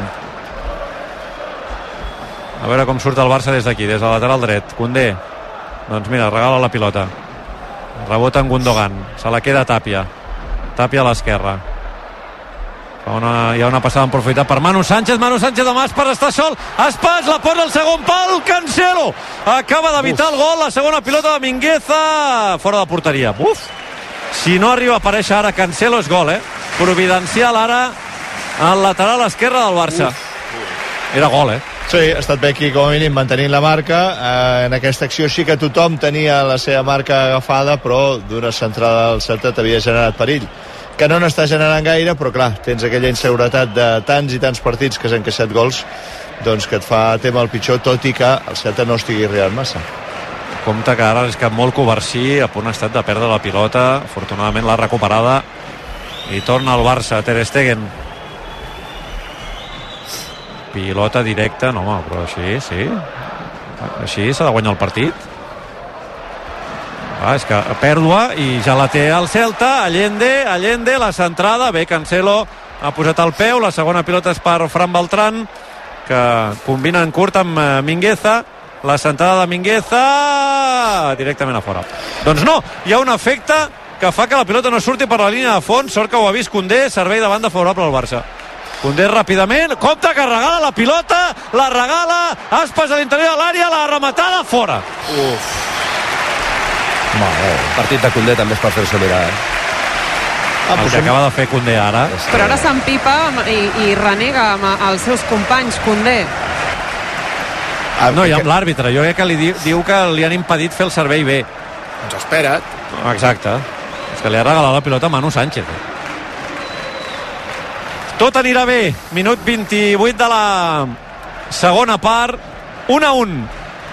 A veure com surt el Barça des d'aquí, des del lateral dret. Koundé, doncs mira, regala la pilota, rebota en Gundogan, se la queda Tapia, Tapia a l'esquerra. Una, hi ha una passada en profunditat per Manu Sánchez, Manu Sánchez amb Aspas, està sol, Aspas la posa al segon pal, Cancelo acaba d'evitar el gol, la segona pilota de Mingueza fora de porteria. Uf, si no arriba a aparèixer ara Cancelo és gol, eh? Providencial ara al lateral esquerre del Barça. Uf. Era gol, eh? Sí, ha estat bé aquí com a mínim mantenint la marca. Eh, en aquesta acció sí que tothom tenia la seva marca agafada, però d'una centrada del Celta t'havia generat perill, que no n'està generant gaire, però clar, tens aquella inseguretat de tants i tants partits que s'han encaixat gols, doncs que et fa tema el pitjor, tot i que el Celta no estigui arribant massa. Compte que ara és que molt Covarsí, a punt ha estat de perdre la pilota, afortunadament l'ha recuperada i torna al Barça. Ter Stegen, pilota directa, no home, però així, sí, així s'ha de guanyar el partit. Ah, és que pèrdua i ja la té el Celta. Allende, Allende, la centrada, bé, Cancelo ha posat el peu, la segona pilota és per Fran Beltran, que combina en curt amb Mingueza, la centrada de Mingueza directament a fora. Doncs no, hi ha un efecte que fa que la pilota no surti per la línia de fons, sort que ho ha vist Koundé, servei de banda favorable al Barça. Koundé ràpidament, compte que regala la pilota, la regala, Aspas a l'interior de l'àrea, la rematada fora. Uf. Partit de Koundé també és per fer-s'ho mirar, eh? Ah, el que acaba de fer Koundé ara. Però ara s'empipa i, i renega amb els seus companys, Koundé. Ah, no, i amb l'àrbitre. Jo crec que li diu, diu que li han impedit fer el servei bé. Doncs espera't. Exacte. És que li ha regalat la pilota a Manu Sánchez. Tot anirà bé. Minut vint-i-vuit de la segona part. un a un.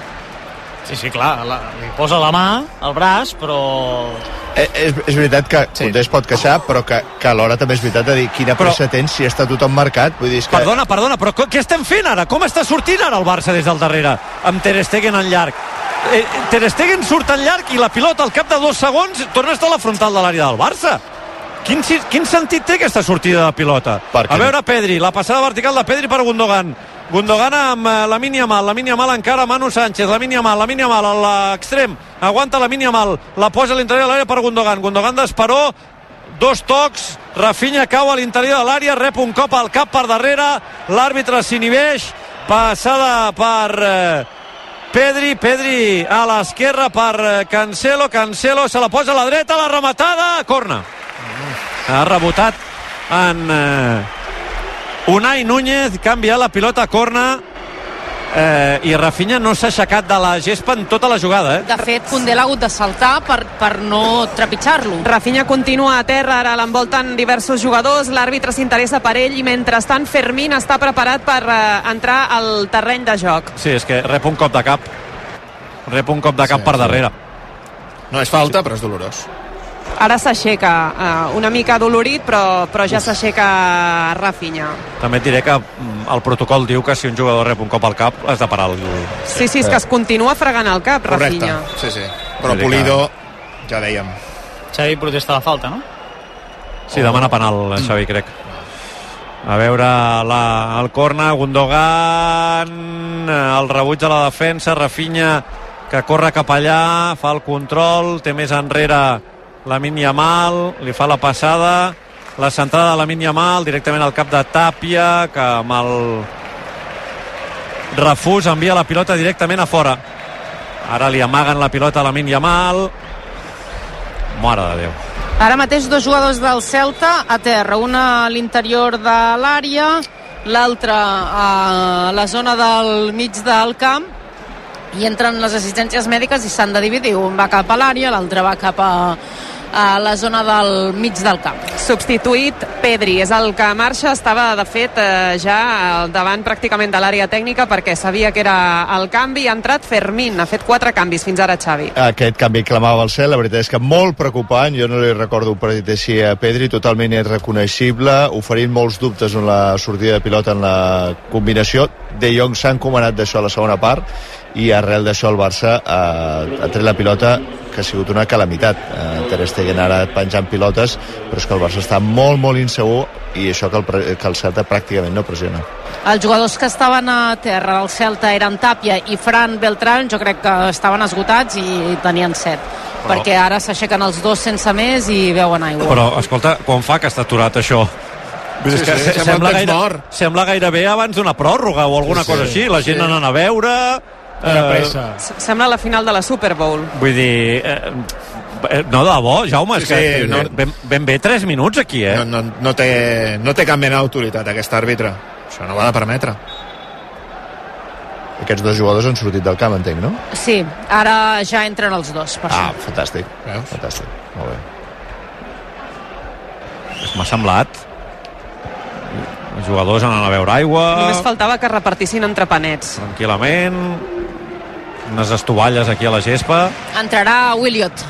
Sí, sí, clar, la, li posa la mà al braç, però... Eh, és, és veritat que sí. Koundé es pot queixar, però que, que alhora també és veritat de dir quina pressa però... tens si està tothom marcat. Vull dir, és que... Perdona, perdona, però què estem fent ara? Com està sortint ara el Barça des del darrere? Amb Ter Stegen en llarg. Eh, Ter Stegen surt en llarg i la pilota al cap de dos segons torna a estar a la frontal de l'àrea del Barça. Quin, quin sentit té aquesta sortida de pilota? A veure Pedri, la passada vertical de Pedri per Gundogan. Gundogan amb Lamine Yamal, Lamine Yamal encara Manu Sánchez, Lamine Yamal, Lamine Yamal a l'extrem, aguanta Lamine Yamal, la posa a l'interior de l'àrea per Gundogan, Gundogan d'esperó, dos tocs, Rafinha cau a l'interior de l'àrea, rep un cop al cap per darrere, l'àrbitre s'inhibeix, passada per eh, Pedri, Pedri a l'esquerra per eh, Cancelo, Cancelo se la posa a la dreta, la rematada, corna. Ha rebotat en... Eh, Unai Núñez canvia la pilota a corna eh, i Rafinha no s'ha aixecat de la gespa en tota la jugada. Eh? De fet, Koundé l'ha hagut de saltar per, per no trepitjar-lo. Rafinha continua a terra, ara l'envolten diversos jugadors, l'àrbitre s'interessa per ell i mentrestant Fermín està preparat per eh, entrar al terreny de joc. Sí, és que rep un cop de cap. Rep un cop de cap sí, per sí. darrere. No és falta, però és dolorós. Ara s'aixeca, uh, una mica dolorit, però, però ja s'aixeca Rafinha. També et diré que el protocol diu que si un jugador rep un cop al cap has de parar el... Sí, sí, és que es continua fregant el cap, correcte. Rafinha. Sí, sí. Però Pulido, ja dèiem. Xavi protesta la falta, no? Sí, demana penal, Xavi, crec. A veure la, el corna, Gundogan, el rebuig de la defensa, Rafinha, que corre cap allà, fa el control, té més enrere Lamine Yamal, li fa la passada, la centrada de Lamine Yamal directament al cap de Tapia, que amb el refús envia la pilota directament a fora. Ara li amaguen la pilota a Lamine Yamal. Mare de Déu. Ara mateix dos jugadors del Celta a terra, una a l'interior de l'àrea, l'altra a la zona del mig del camp, i entren les assistències mèdiques i s'han de dividir, un va cap a l'àrea, l'altre va cap a, a la zona del mig del camp. Substituït Pedri, és el que marxa, estava de fet eh, ja al davant pràcticament de l'àrea tècnica perquè sabia que era el canvi, ha entrat Fermín, ha fet quatre canvis fins ara Xavi. Aquest canvi clamava al cel, la veritat és que molt preocupant, jo no li recordo un partit així a Pedri, totalment irreconeixible, oferint molts dubtes en la sortida de pilota en la combinació. De Jong s'ha encomanat d'això a la segona part i arrel d'això el Barça eh, ha tret la pilota, que ha sigut una calamitat. eh, Ter Stegen ara penjant pilotes, però és que el Barça està molt molt insegur i això que el, que el Celta pràcticament no pressiona. Els jugadors que estaven a terra del Celta eren Tapia i Fran Beltrán, jo crec que estaven esgotats i tenien set, però... perquè ara s'aixequen els dos sense més i veuen aigua. Però escolta, quan fa que està aturat això? Sí, sí, sí, sembla, sembla, gaire, sembla gairebé abans d'una pròrroga o alguna sí, cosa així, la gent sí. anant a veure eh, sembla la final de la Super Bowl. Vull dir eh, no, de debò, Jaume, és sí, que sí, no, ben, ben bé tres minuts aquí, eh? No, no, no, té, no té cap mena d'autoritat aquest àrbitre, això no ho ha de permetre. Aquests dos jugadors han sortit del camp, entenc, no? Sí, ara ja entren els dos, per ah, això. Fantàstic, Veus? Fantàstic, molt bé. M'ha semblat els jugadors anant a beure aigua, només faltava que repartissin entre panets tranquil·lament, unes estovalles aquí a la gespa. Entrarà Williot.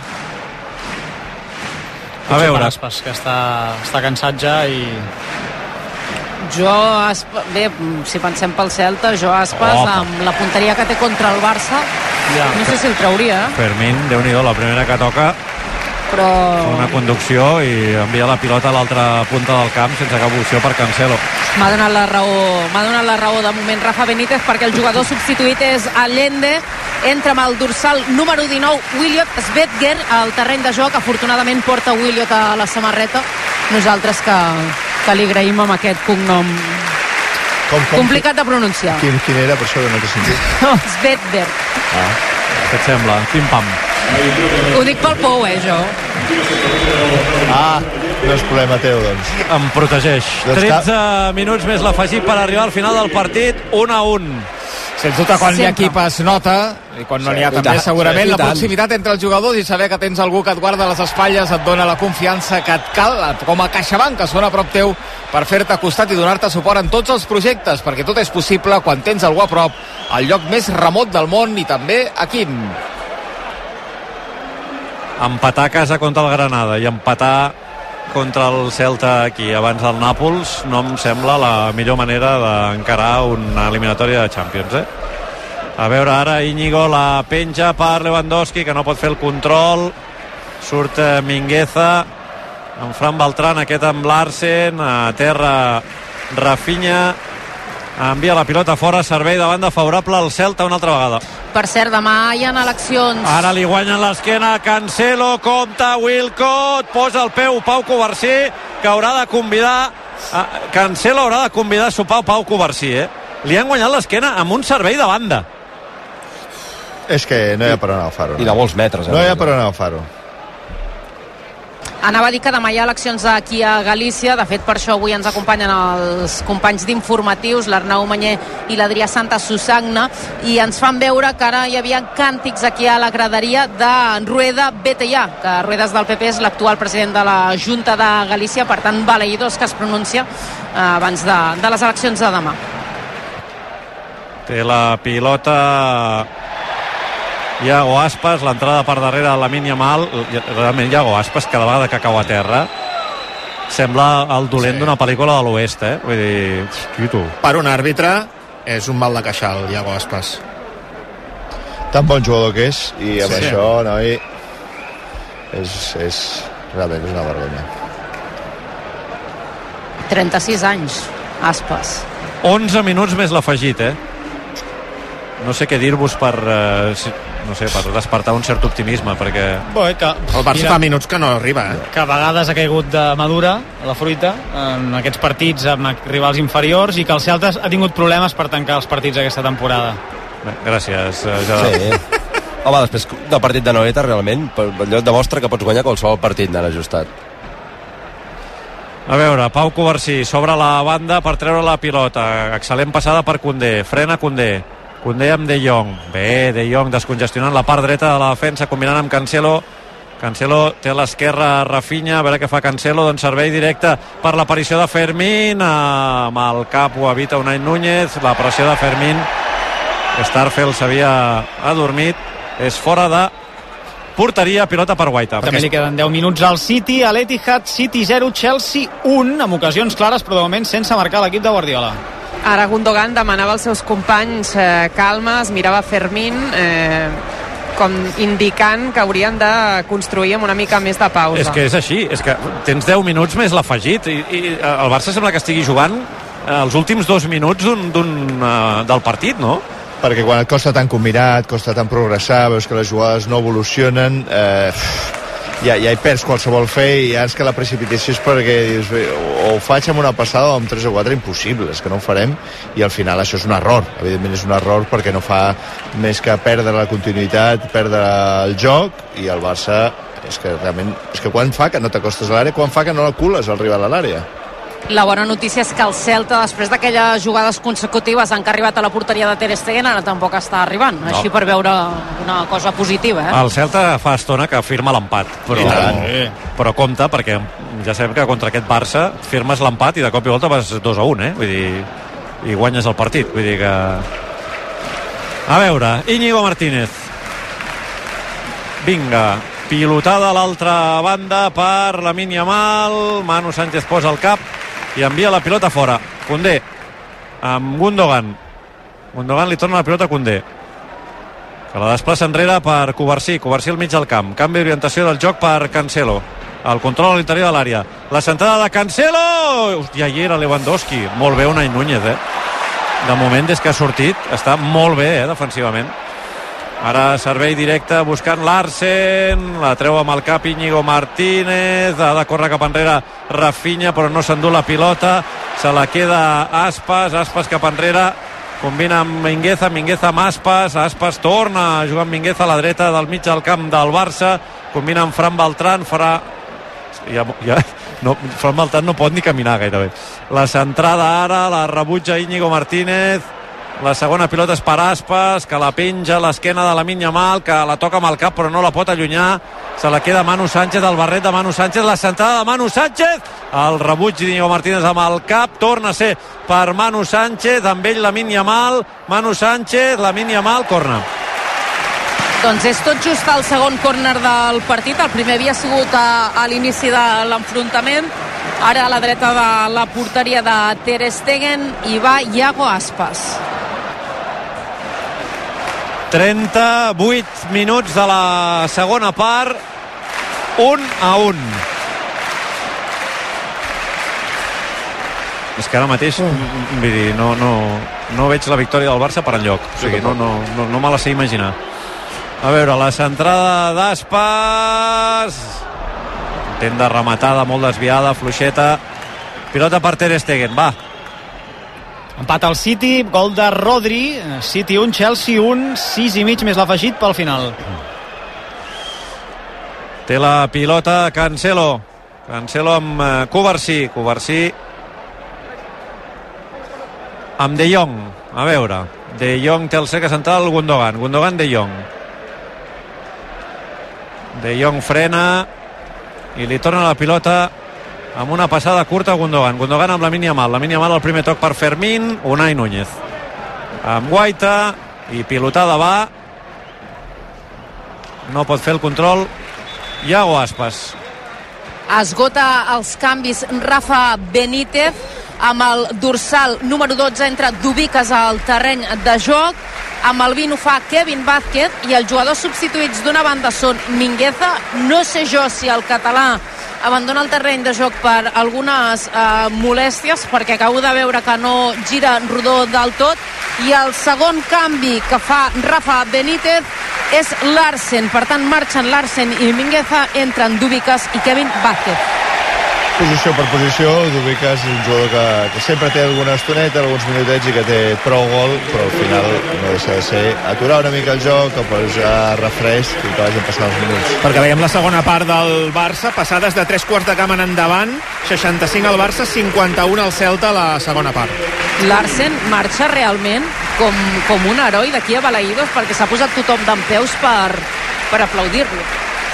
A veure Aspas, que està, està cansat ja i... Jo, Aspas, bé, si pensem pel Celta, jo Aspas, oh, amb la punteria que té contra el Barça, ja. no sé si el trauria. Fermín, Déu-n'hi-do, la primera que toca, però... una conducció i envia la pilota a l'altra punta del camp sense cap opció per Cancelo. M'ha donat la raó, m'ha donat la raó de moment Rafa Benítez, perquè el jugador substituït és Allende, entra amb el dorsal número dinou Williot Svedger al terreny de joc, afortunadament porta Williot a la samarreta, nosaltres que, que li agraïm amb aquest cognom com, com, complicat de pronunciar. Quin, quin era, per això que no t'he sentit? No, Svedger. Ah. Què et sembla? Pim-pam. Ho dic pel Pou, eh, jo. Ah, no és problema teu, doncs. Em protegeix. Doncs tretze minuts més l'afegit per arribar al final del partit, un a un. Sens dubte, quan Sempre. l'equip es nota, i quan no n'hi ha Sí, també, i tant, segurament sí, i la tant. proximitat entre els jugadors i saber que tens algú que et guarda les espatlles et dona la confiança que et cal, com a CaixaBank, que són a prop teu per fer-te costat i donar-te suport en tots els projectes, perquè tot és possible quan tens algú a prop, al lloc més remot del món i també a Quim. Empatar a casa contra el Granada i empatar contra el Celta aquí abans del Nàpols no em sembla la millor manera d'encarar una eliminatòria de Champions, eh? A veure, ara Íñigo la penja per Lewandowski, que no pot fer el control. Surt eh, Mingueza en Fran Beltrán, aquest amb Larsen, a terra Rafinha, envia la pilota fora, servei de banda favorable al Celta una altra vegada. Per cert, demà hi ha eleccions. Ara li guanyen l'esquena Cancelo, compta Wilcott, posa el peu Pau Covarsí, que haurà de convidar a... Cancelo haurà de convidar a sopar Pau Covarsí, eh? Li han guanyat l'esquena amb un servei de banda. És que no hi ha per on agafar-ho. I de molts metres. Eh? No hi ha per on agafar-ho. Anava a dir que demà hi ha eleccions aquí a Galícia. De fet, per això avui ens acompanyen els companys d'informatius, l'Arnau Manyer i l'Adrià Santa Susagna, i ens fan veure que ara hi havia càntics aquí a la graderia de Rueda vete ja, que Rueda és del P P, és l'actual president de la Junta de Galícia, per tant, balaïdors que es pronuncia eh, abans de, de les eleccions de demà. Té la pilota Iago Aspas, l'entrada per darrere de Lamine Yamal. Realment Iago Aspas, cada vegada que cau a terra sembla el dolent sí. d'una pel·lícula de l'Oest, eh? Vull dir, hosti, Per un àrbitre és un mal de queixal, Iago Aspas. Tan bon jugador que és, i amb Sí. això, noi, és, és, realment és una vergonya. trenta-sis anys, Aspas. onze minuts més l'afegit, eh? No sé què dir-vos per, eh, si- no sé, per despertar un cert optimisme, perquè... Bé, que, El Barça mira, fa minuts que no arriba, eh? que a vegades ha caigut de madura la fruita en aquests partits amb rivals inferiors i que el Celta ha tingut problemes per tancar els partits aquesta temporada. Bé, gràcies, eh, Gerard. Sí. Home, després del partit de Noeta, realment, allò demostra que pots guanyar qualsevol partit anant ajustat. A veure, Pau Covarsí sobre la banda per treure la pilota. Excel·lent passada per Koundé. Frena Koundé. Koundé amb De Jong. Bé, De Jong descongestionant la part dreta de la defensa, combinant amb Cancelo. Cancelo té a l'esquerra Rafinha, a veure què fa Cancelo, doncs servei directe per l'aparició de Fermín, amb el cap ho evita Unai Núñez, la pressió de Fermín, Starfelt s'havia adormit, és fora de porteria, pilota per Guaita. També li queden deu minuts al City, a l'Etihad, City zero, Chelsea un, amb ocasions clares, però de moment sense marcar l'equip de Guardiola. Ara Gundogan demanava als seus companys eh, calma, es mirava Fermín, eh, com indicant que haurien de construir amb una mica més de pausa. És que és així, és que tens deu minuts més l'afegit i, i el Barça sembla que estigui jugant els últims dos minuts d'un, d'un, uh, del partit, no? Perquè quan et costa tant combinar, et costa tant progressar, veus que les jugades no evolucionen, eh, ja, ja hi perds qualsevol fe, i ja és que la precipitació és perquè dius, bé, o ho faig amb una passada o amb tres o quatre, impossible, és que no ho farem, i al final això és un error, evidentment és un error perquè no fa més que perdre la continuïtat, perdre el joc, i el Barça és que realment, és que quan fa que no t'acostes a l'àrea, quan fa que no la cules al rival a l'àrea. La bona notícia és que el Celta, després d'aquelles jugades consecutives en què ha arribat a la porteria de Ter Stegen, ara tampoc està arribant. No. Així per veure una cosa positiva, eh? El Celta fa estona que firma l'empat, però, però compte, perquè ja sabem que contra aquest Barça firmes l'empat i de cop i volta vas dos a un, eh? Vull dir, i guanyes el partit. Vull dir que... A veure, Íñigo Martínez. Vinga, pilotada a l'altra banda per Lamine Yamal. Manu Sánchez posa el cap i envia la pilota fora. Koundé amb Gundogan. Gundogan li torna la pilota a Koundé, que la desplaça enrere per Covarsí. Covarsí al mig del camp. Canvi d'orientació del joc per Cancelo. El control a l'interior de l'àrea. La centrada de Cancelo! Hòstia, hi era Lewandowski. Molt bé Unai Núñez, eh? De moment, des que ha sortit, està molt bé, eh, defensivament. Ara servei directe buscant Larsen, la treu amb el cap Íñigo Martínez, ha de córrer cap enrere Rafinha, però no s'endú la pilota, se la queda Aspas, Aspas cap enrere, combina amb Mingueza, Mingueza amb Aspas, Aspas torna a jugar amb Mingueza a la dreta del mig del camp del Barça, combina amb Fran Beltrán, farà... Ja, ja, no, Fran Beltrán no pot ni caminar gairebé. La centrada ara, la rebutja Íñigo Martínez, la segona pilota és per Aspas, que la penja a l'esquena de Lamine Yamal, que la toca amb el cap però no la pot allunyar, se la queda Manu Sánchez, el barret de Manu Sánchez, la centrada de Manu Sánchez, el rebuig d'Íñigo Martínez amb el cap, torna a ser per Manu Sánchez, amb ell Lamine Yamal, Manu Sánchez, Lamine Yamal, corna. Doncs és tot just el segon córner del partit. El primer havia sigut a, a l'inici de l'enfrontament. Ara a la dreta de la porteria de Ter Stegen i va Iago Aspas. trenta-vuit minuts de la segona part, un a un. És que ara mateix vull dir, no, no, no veig la victòria del Barça per enlloc. O sigui, no, no, no, no me la sé imaginar. A veure, la centrada d'Aspas, intent de rematada molt desviada, fluixeta, pilota per Ter Stegen, va. Empat al City, gol de Rodri, City un, Chelsea un, sis i mig més l'afegit pel final. Té la pilota Cancelo, Cancelo amb Covarsí, Covarsí amb De Jong, a veure, De Jong té el cercle central, Gundogan, Gundogan De Jong. De Jong frena i li torna la pilota amb una passada curta a Gundogan. Gundogan amb Lamine Yamal. Lamine Yamal el primer toc per Fermín. Unai Núñez amb Guaita i pilotada va. No pot fer el control Iago Aspas. Esgota els canvis Rafa Benítez amb el dorsal número dotze, entra Dubicas al terreny de joc, amb el vint ho fa Kevin Vázquez i els jugadors substituïts d'una banda són Mingueza. No sé jo si el català abandona el terreny de joc per algunes eh, molèsties, perquè acabo de veure que no gira rodó del tot, i el segon canvi que fa Rafa Benítez és Larsen. Per tant, marxen Larsen i Mingueza, entren Dubicas i Kevin Vázquez. Posició per posició, Dubicas és un jugador que, que sempre té alguna estoneta, alguns minutets i que té prou gol, però al final no deixa de ser aturar una mica el joc, que posar refresc i que vagin passant els minuts. Perquè veiem la segona part del Barça, passades de tres quarts de camp en endavant, seixanta-cinc al Barça, cinquanta-un al Celta a la segona part. Larsen marxa realment com, com un heroi d'aquí a Balaïdos, perquè s'ha posat tothom dempeus per, per aplaudir-lo.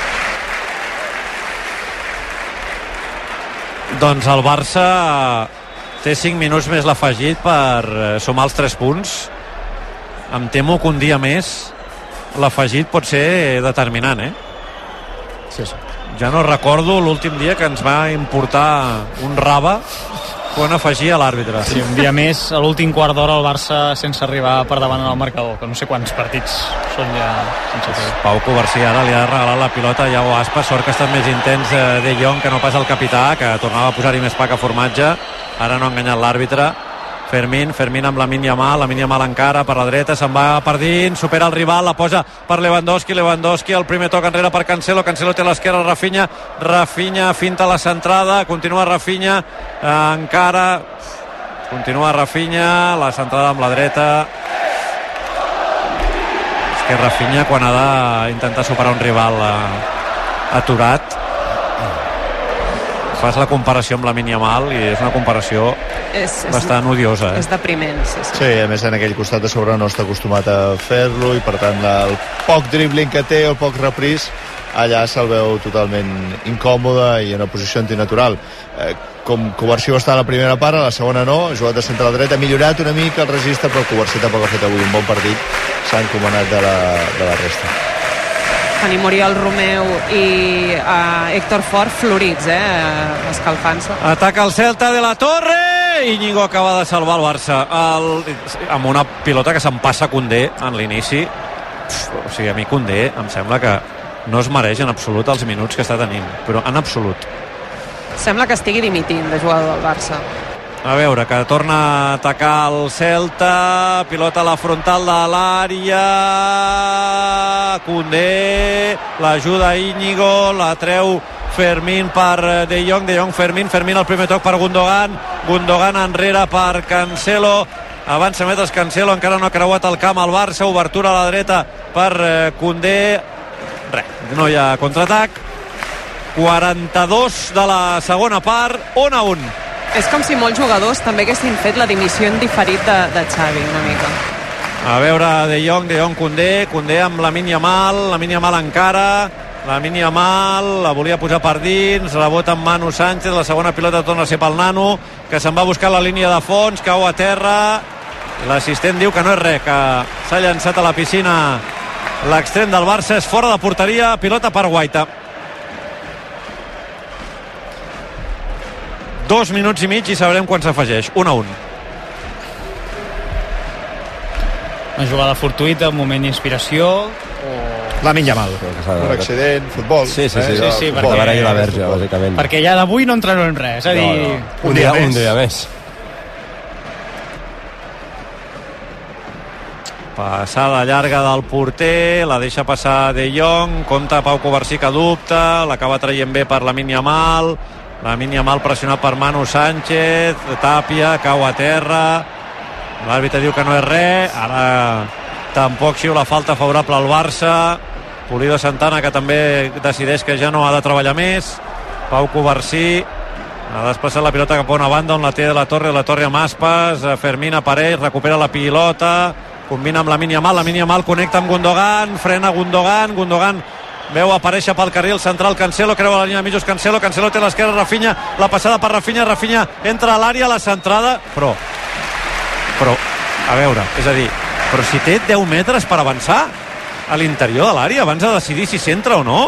Doncs el Barça té cinc minuts més l'afegit per sumar els tres punts. Em temo que un dia més l'afegit pot ser determinant, eh? Sí, sí. Ja no recordo l'últim dia que ens va importar un raba quan afegia l'àrbitre. Sí, un dia més, a l'últim quart d'hora el Barça sense arribar per davant en el marcador, que no sé quants partits són ja sense fer. Pau Covarsí ara li ha regalat la pilota a Iago Aspas, sort que ha estat més intens De Jong que no pas el capità, que tornava a posar-hi més pa que formatge. Ara no ha enganyat l'àrbitre. Fermín, Fermín amb Lamine Yamal, Lamine Yamal encara per la dreta, se'n va per dins, supera el rival, la posa per Lewandowski, Lewandowski, el primer toc enrere per Cancelo, Cancelo té a l'esquerra, Rafinha, Rafinha finta la centrada, continua Rafinha, eh, encara, continua Rafinha, la centrada amb la dreta. És que Rafinha, quan ha d'intentar superar un rival eh, aturat, fas la comparació amb Lamine Yamal i és una comparació és, és, bastant odiosa, eh? És depriment, sí, sí. Sí, a més en aquell costat de sobre no està acostumat a fer-lo i per tant el poc dribbling que té, el poc repris, allà se'l veu totalment incòmode i en una posició antinatural. Eh, com Covarsí va estar a la primera part, a la segona no, ha jugat de centre a la dreta, ha millorat una mica el registre, però Covarsí tampoc ha fet avui un bon partit, s'ha encomanat de la, de la resta. Tenim Oriol Romeu i uh, Héctor Fort florits, eh, escalfant-se. Ataca el Celta de la Torre, Íñigo acaba de salvar el Barça el, amb una pilota que se'n passa Koundé en l'inici. O sigui, a mi Koundé em sembla que no es mereix en absolut els minuts que està tenint, però en absolut. Sembla que estigui dimitint de jugador del Barça. A veure, que torna a atacar el Celta, pilota a la frontal de l'àrea, Koundé, l'ajuda Íñigo, la treu Fermín per De Jong, De Jong, Fermín, Fermín el primer toc per Gundogan, Gundogan enrere per Cancelo, avança metres Cancelo, encara no ha creuat el camp al Barça, obertura a la dreta per eh, Koundé, res, no hi ha contraatac. quaranta-dos de la segona part, un a un. És com si molts jugadors també haguessin fet la dimissió en diferit de, de Xavi, una mica. A veure, De Jong, De Jong, Koundé, Koundé amb Lamine Yamal, Lamine Yamal encara, Lamine Yamal la volia posar per dins, rebota amb Manu Sánchez, la segona pilota torna a ser pel nano, que se'n va a buscar la línia de fons, cau a terra, l'assistent diu que no és res, que s'ha llançat a la piscina l'extrem del Barça, és fora de porteria, pilota per Guaita. Dos minuts i mig i sabrem quan s'afegeix, un a un. Una jugada fortuïta, un moment d'inspiració o... Lamine Yamal. Un accident, futbol. Sí, sí, sí, sí, sí, perquè perquè- va haver-hi la verge, bàsicament. perquè ja d'avui no entrarem en res, és a dir... No, no. Un, dia, un dia més. Passada llarga del porter, la deixa passar De Jong, compta Pau Covarsí que dubta, l'acaba traient bé per Lamine Yamal, Lamine Yamal pressionat per Manu Sánchez, Tàpia, cau a terra, l'àrbitre diu que no és res, ara tampoc xiula falta favorable al Barça, Pulido Santana que també decideix que ja no ha de treballar més, Pau Covarsí ha desplaçat la pilota cap a una banda on la té de la Torre, de la Torre amb Aspas, Fermín apareix, recupera la pilota, combina amb Lamine Yamal, Lamine Yamal connecta amb Gundogan, frena Gundogan, Gundogan veu aparèixer pel carril central Cancelo, creua la línia de mitjos Cancelo, Cancelo té a l'esquerra Rafinha, la passada per Rafinha, Rafinha entra a l'àrea, la centrada, però però, a veure, és a dir, però si té deu metres per avançar a l'interior de l'àrea abans de decidir si s'entra o no.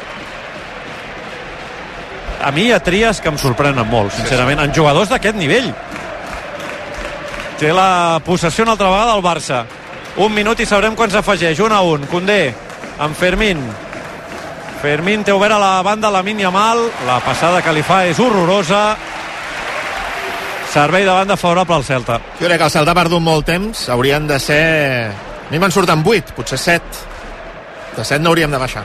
A mi hi ha tries que em sorprenen molt, sincerament, en jugadors d'aquest nivell. Té la possessió una altra vegada al Barça. Un minut i sabrem quan s'afegeix. Un a un. Koundé amb Fermín. Fermín té obert a la banda Lamine Yamal. La passada que li fa és horrorosa. Servei de banda favorable al Celta. Jo crec que el Celta ha perdut molt temps. Haurien de ser... A mi me'n surten vuit, potser set. De set no hauríem de baixar.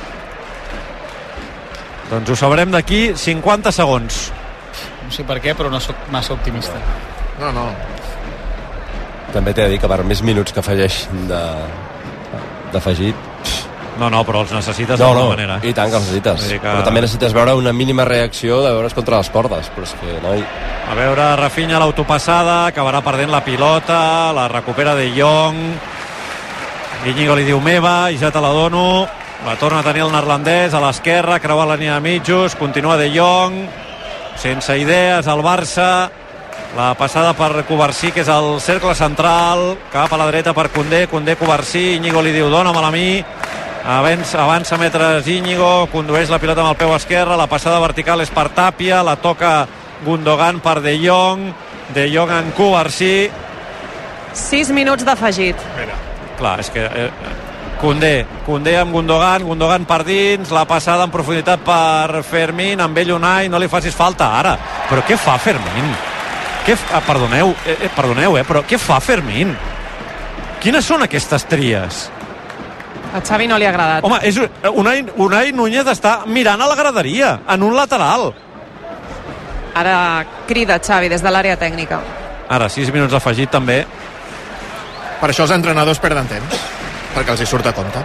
Doncs ho sabrem d'aquí cinquanta segons. No sé per què, però no sóc massa optimista. No, no. També t'he de dir que per més minuts que afegeix de d'afegit... No, no, però els necessites No, d'alguna no, manera. i tant que els necessites. Vull dir que- Però també necessites veure una mínima reacció de veure's contra les cordes. Però és que, noi... A veure, Rafinha l'autopassada, acabarà perdent la pilota, la recupera De Jong, Íñigo li diu meva i ja te la dono, la torna a tenir el neerlandès a l'esquerra, creua la línia de mitjos, continua De Jong, sense idees al Barça, la passada per Covarsí, que és el cercle central, cap a la dreta per Koundé, Koundé Covarsí, Íñigo li diu dona-me-la a mi, avança, avança metres Íñigo, condueix la pilota amb el peu esquerre, la passada vertical és per Tàpia, la toca Gundogan per De Jong, De Jong en Covarsí. sis minuts d'afegit. Clar, és que eh, Koundé, Koundé amb Gundogan, Gundogan per dins, la passada en profunditat per Fermín, amb ell Unai, no li facis falta ara. Però què fa Fermín? Què fa? Ah, perdoneu, eh, eh, perdoneu, eh, però què fa Fermín? Quines són aquestes tries? A Xavi no li ha agradat. Home, és, Unai, Unai Núñez està mirant a la graderia, en un lateral. Ara crida Xavi des de l'àrea tècnica. Ara, sis minuts afegit també. Per això els entrenadors perden temps, perquè els hi surt a compte.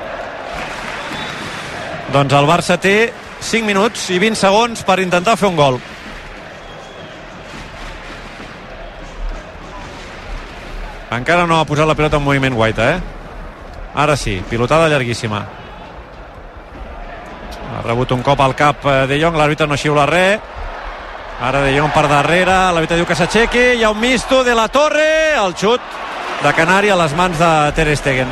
Doncs el Barça té cinc minuts i vint segons per intentar fer un gol. Encara no ha posat la pilota en moviment Guaita, eh? Ara sí, pilotada llarguíssima. Ha rebut un cop al cap De Jong, l'àrbitre no xiula res. Ara De Jong per darrere, l'àrbitre diu que s'aixequi, hi ha un misto de la Torre, el xut de Canari a les mans de Ter Stegen.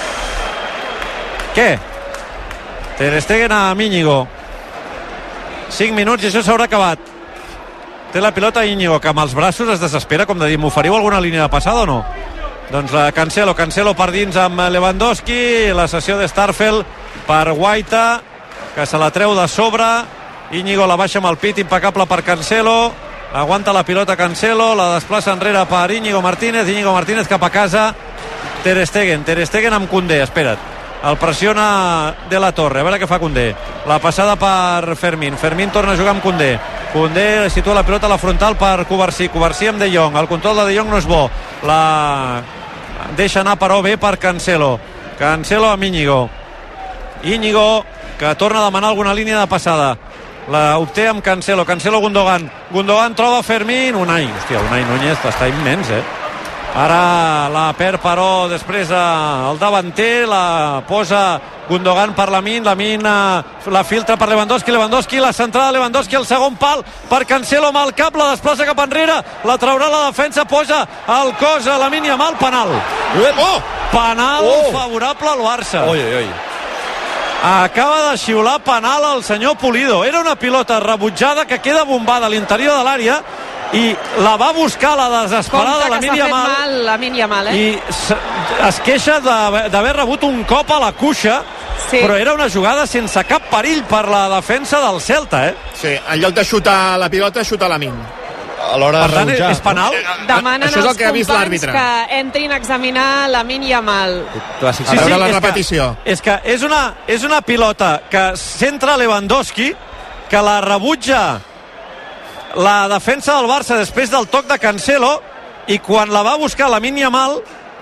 Què? Ter Stegen a Íñigo. cinc minuts i això s'haurà acabat. Té la pilota Íñigo, que amb els braços es desespera, com de dir, m'oferiu alguna línia de passada o no? Doncs la Cancelo, Cancelo per dins amb Lewandowski, la sessió de Starfel per Guaita, que se la treu de sobre, Íñigo la baixa amb el pit, impecable per Cancelo, aguanta la pilota Cancelo, la desplaça enrere per Íñigo Martínez, Íñigo Martínez cap a casa, Ter Stegen, Ter Stegen amb Koundé, espera't, el pressiona De la Torre, a veure què fa Koundé, la passada per Fermín, Fermín torna a jugar amb Koundé, Koundé situa la pilota a la frontal per Covarsí, Covarsí amb De Jong, el control de De Jong no és bo, la deixa anar però bé per Cancelo, Cancelo amb Íñigo, Íñigo que torna a demanar alguna línia de passada, la obté amb Cancelo, Cancelo Gundogan, Gundogan troba Fermín, Unai, hòstia, Unai Núñez està immens, eh? Ara la perd però després el davanter, la posa Gundogan per Lamine, Lamine la filtra per Lewandowski, Lewandowski la centrada de Lewandowski, el segon pal per Cancelo amb el cap, la desplaça cap enrere, la traurà la defensa, posa el cos a Lamine Yamal, penal. Oh! Penal oh! favorable al Barça. Oi, oi, oi. Acaba de xiular penal el senyor Pulido. Era una pilota rebutjada que queda bombada a l'interior de l'àrea i la va buscar la desesperada Lamine Yamal, mal, Lamine Yamal eh? i es queixa d'haver rebut un cop a la cuixa, sí. Però era una jugada sense cap perill per la defensa del Celta, eh? Sí, en lloc de xutar la pilota, xuta Lamine. A l'hora de rebutjar. És penal? Demanen Això és el als que ha vist companys l'àrbitre. que entrin a examinar Lamine Yamal. Sí, sí, a veure la és repetició. Que, és que és una, és una pilota que centra Lewandowski, que la rebutja la defensa del Barça després del toc de Cancelo, i quan la va buscar Lamine Yamal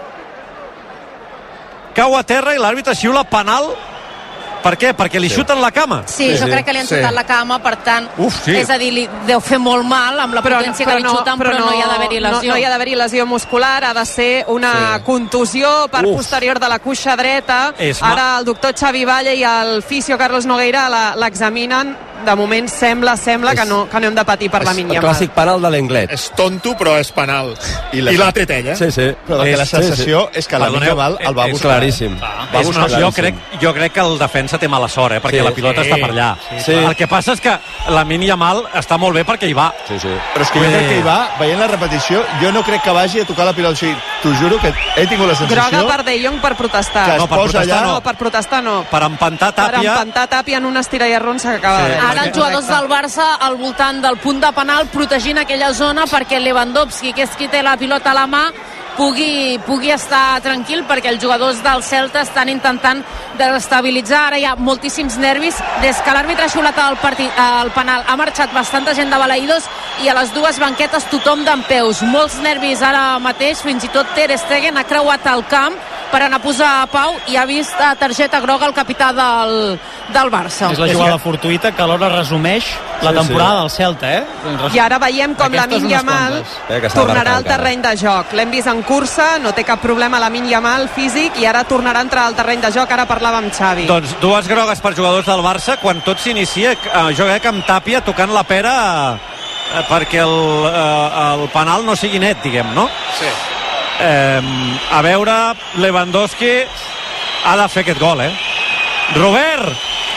cau a terra i l'àrbitre xiula penal. Per què? Perquè li xuten la cama. Sí, sí, jo crec que li han xutat sí. la cama, per tant, Uf, sí. és a dir, li deu fer molt mal amb la però, potència però que li no, xuten, però, però no, no hi ha d'haver-hi lesió. No, no hi ha d'haver-hi lesió muscular, ha de ser una sí. contusió per Uf. posterior de la cuixa dreta. És Ara el doctor Xavi Valle i el fisio Carlos Nogueira l'examinen. De moment sembla, sembla és, que, no, que no hem de patir per la Lamine Yamal. El clàssic penal de l'Englet. És tonto, però és penal. I l'ha tret ell, eh? Sí, sí. Però és, la sensació sí, sí. és que Lamine Yamal el va buscar. És claríssim. Ah, va buscar una, jo, crec, jo crec que el defensa té mala sort, eh? Perquè sí, la pilota sí, està per allà. Sí, sí. El que passa és que Lamine Yamal està molt bé perquè hi va. Sí, sí. Però és que jo crec que hi va, veient la repetició, jo no crec que vagi a tocar la pilota. O sigui, t'ho juro que he tingut la sensació... Groga per De Jong per protestar. Que es no, per posa protestar allà... No, per protestar no. Per empantar Tàpia. Per empantar Tàpia en una estira i arronsa que acaba sí. de... Ara els jugadors del Barça al voltant del punt de penal protegint aquella zona perquè Lewandowski, que és qui té la pilota a la mà, pugui, pugui estar tranquil, perquè els jugadors del Celta estan intentant desestabilitzar. Ara hi ha moltíssims nervis. Des que l'àrbitre ha xiulat el, partit, el penal ha marxat bastanta gent de Balaïdos i a les dues banquetes tothom dempeus. Molts nervis ara mateix, fins i tot Ter Stegen ha creuat el camp per anar a posar a pau i ha vist targeta groga el capità del, del Barça. És la jugada fortuïta que alhora resumeix la sí, temporada sí. del Celta, eh? I ara veiem com Lamine Yamal eh, tornarà al terreny de joc. L'hem vist en cursa, no té cap problema Lamine Yamal físic, i ara tornarà a entrar al terreny de joc. Ara parlava amb Xavi. Doncs dues grogues per jugadors del Barça quan tot s'inicia. Jo crec que amb Tàpia tocant la pera eh, perquè el, eh, el penal no sigui net, diguem, no? Sí. Eh, a veure, Lewandowski ha de fer aquest gol, eh? Robert!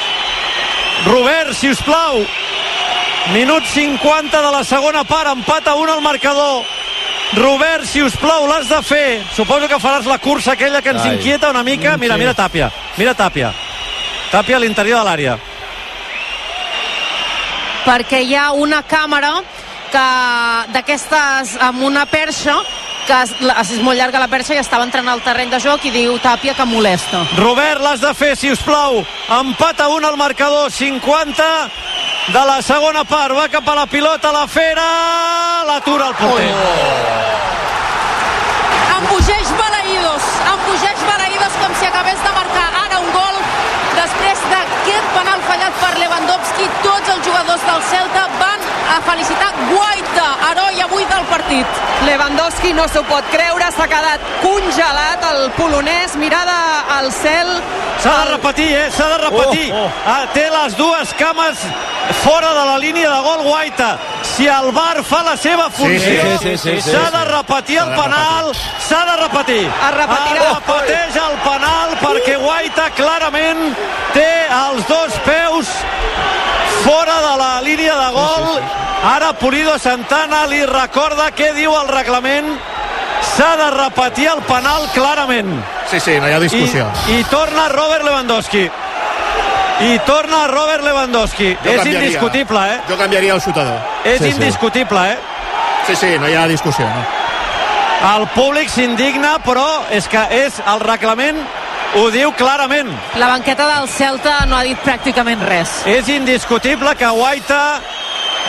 Robert, si us plau! Minut cinquanta de la segona part, empat a un al marcador. Robert, si us plau, l'has de fer. Suposo que faràs la cursa aquella que ens Ai. inquieta una mica. Mira, mira Tàpia. Mira Tàpia. Tàpia a l'interior de l'àrea. Perquè hi ha una càmera que d'aquestes amb una perxa que és, és molt llarga la perxa i estava entrant al terreny de joc i diu Tàpia que molesta. Robert, l'has de fer, si us plau. Empat a un al marcador, cinquanta de la segona part. Va cap a la pilota, la Fera, l'atura el porter. Oh. Embogeix Balaïdos, embogeix Balaïdos com si acabés de marcar ara un gol. Després d'aquest penal fallat per Lewandowski, tots els jugadors del Celta van a felicitar Guaita, heroi avui del partit. Lewandowski no s'ho pot creure, s'ha quedat congelat el polonès, mirada al cel. S'ha de repetir, eh? S'ha de repetir. Oh, oh. Ah, té les dues cames fora de la línia de gol Guaita. Si el V A R fa la seva funció, s'ha sí, sí, sí, sí, sí. de repetir el penal, s'ha de repetir. Es repetirà. Es repeteix el penal perquè Guaita clarament té els dos peus fora de la línia de gol. Sí, sí, sí. Ara Pulido Santana li recorda què diu el reglament. S'ha de repetir el penal clarament. Sí, sí, no hi ha discussió. I, i torna Robert Lewandowski. I torna Robert Lewandowski. Jo és indiscutible, eh? Jo canviaria el xutador. És sí, indiscutible, sí. eh? Sí, sí, no hi ha discussió, no? El públic s'indigna, però és que és el reglament, ho diu clarament. La banqueta del Celta no ha dit pràcticament res. És indiscutible que Guaita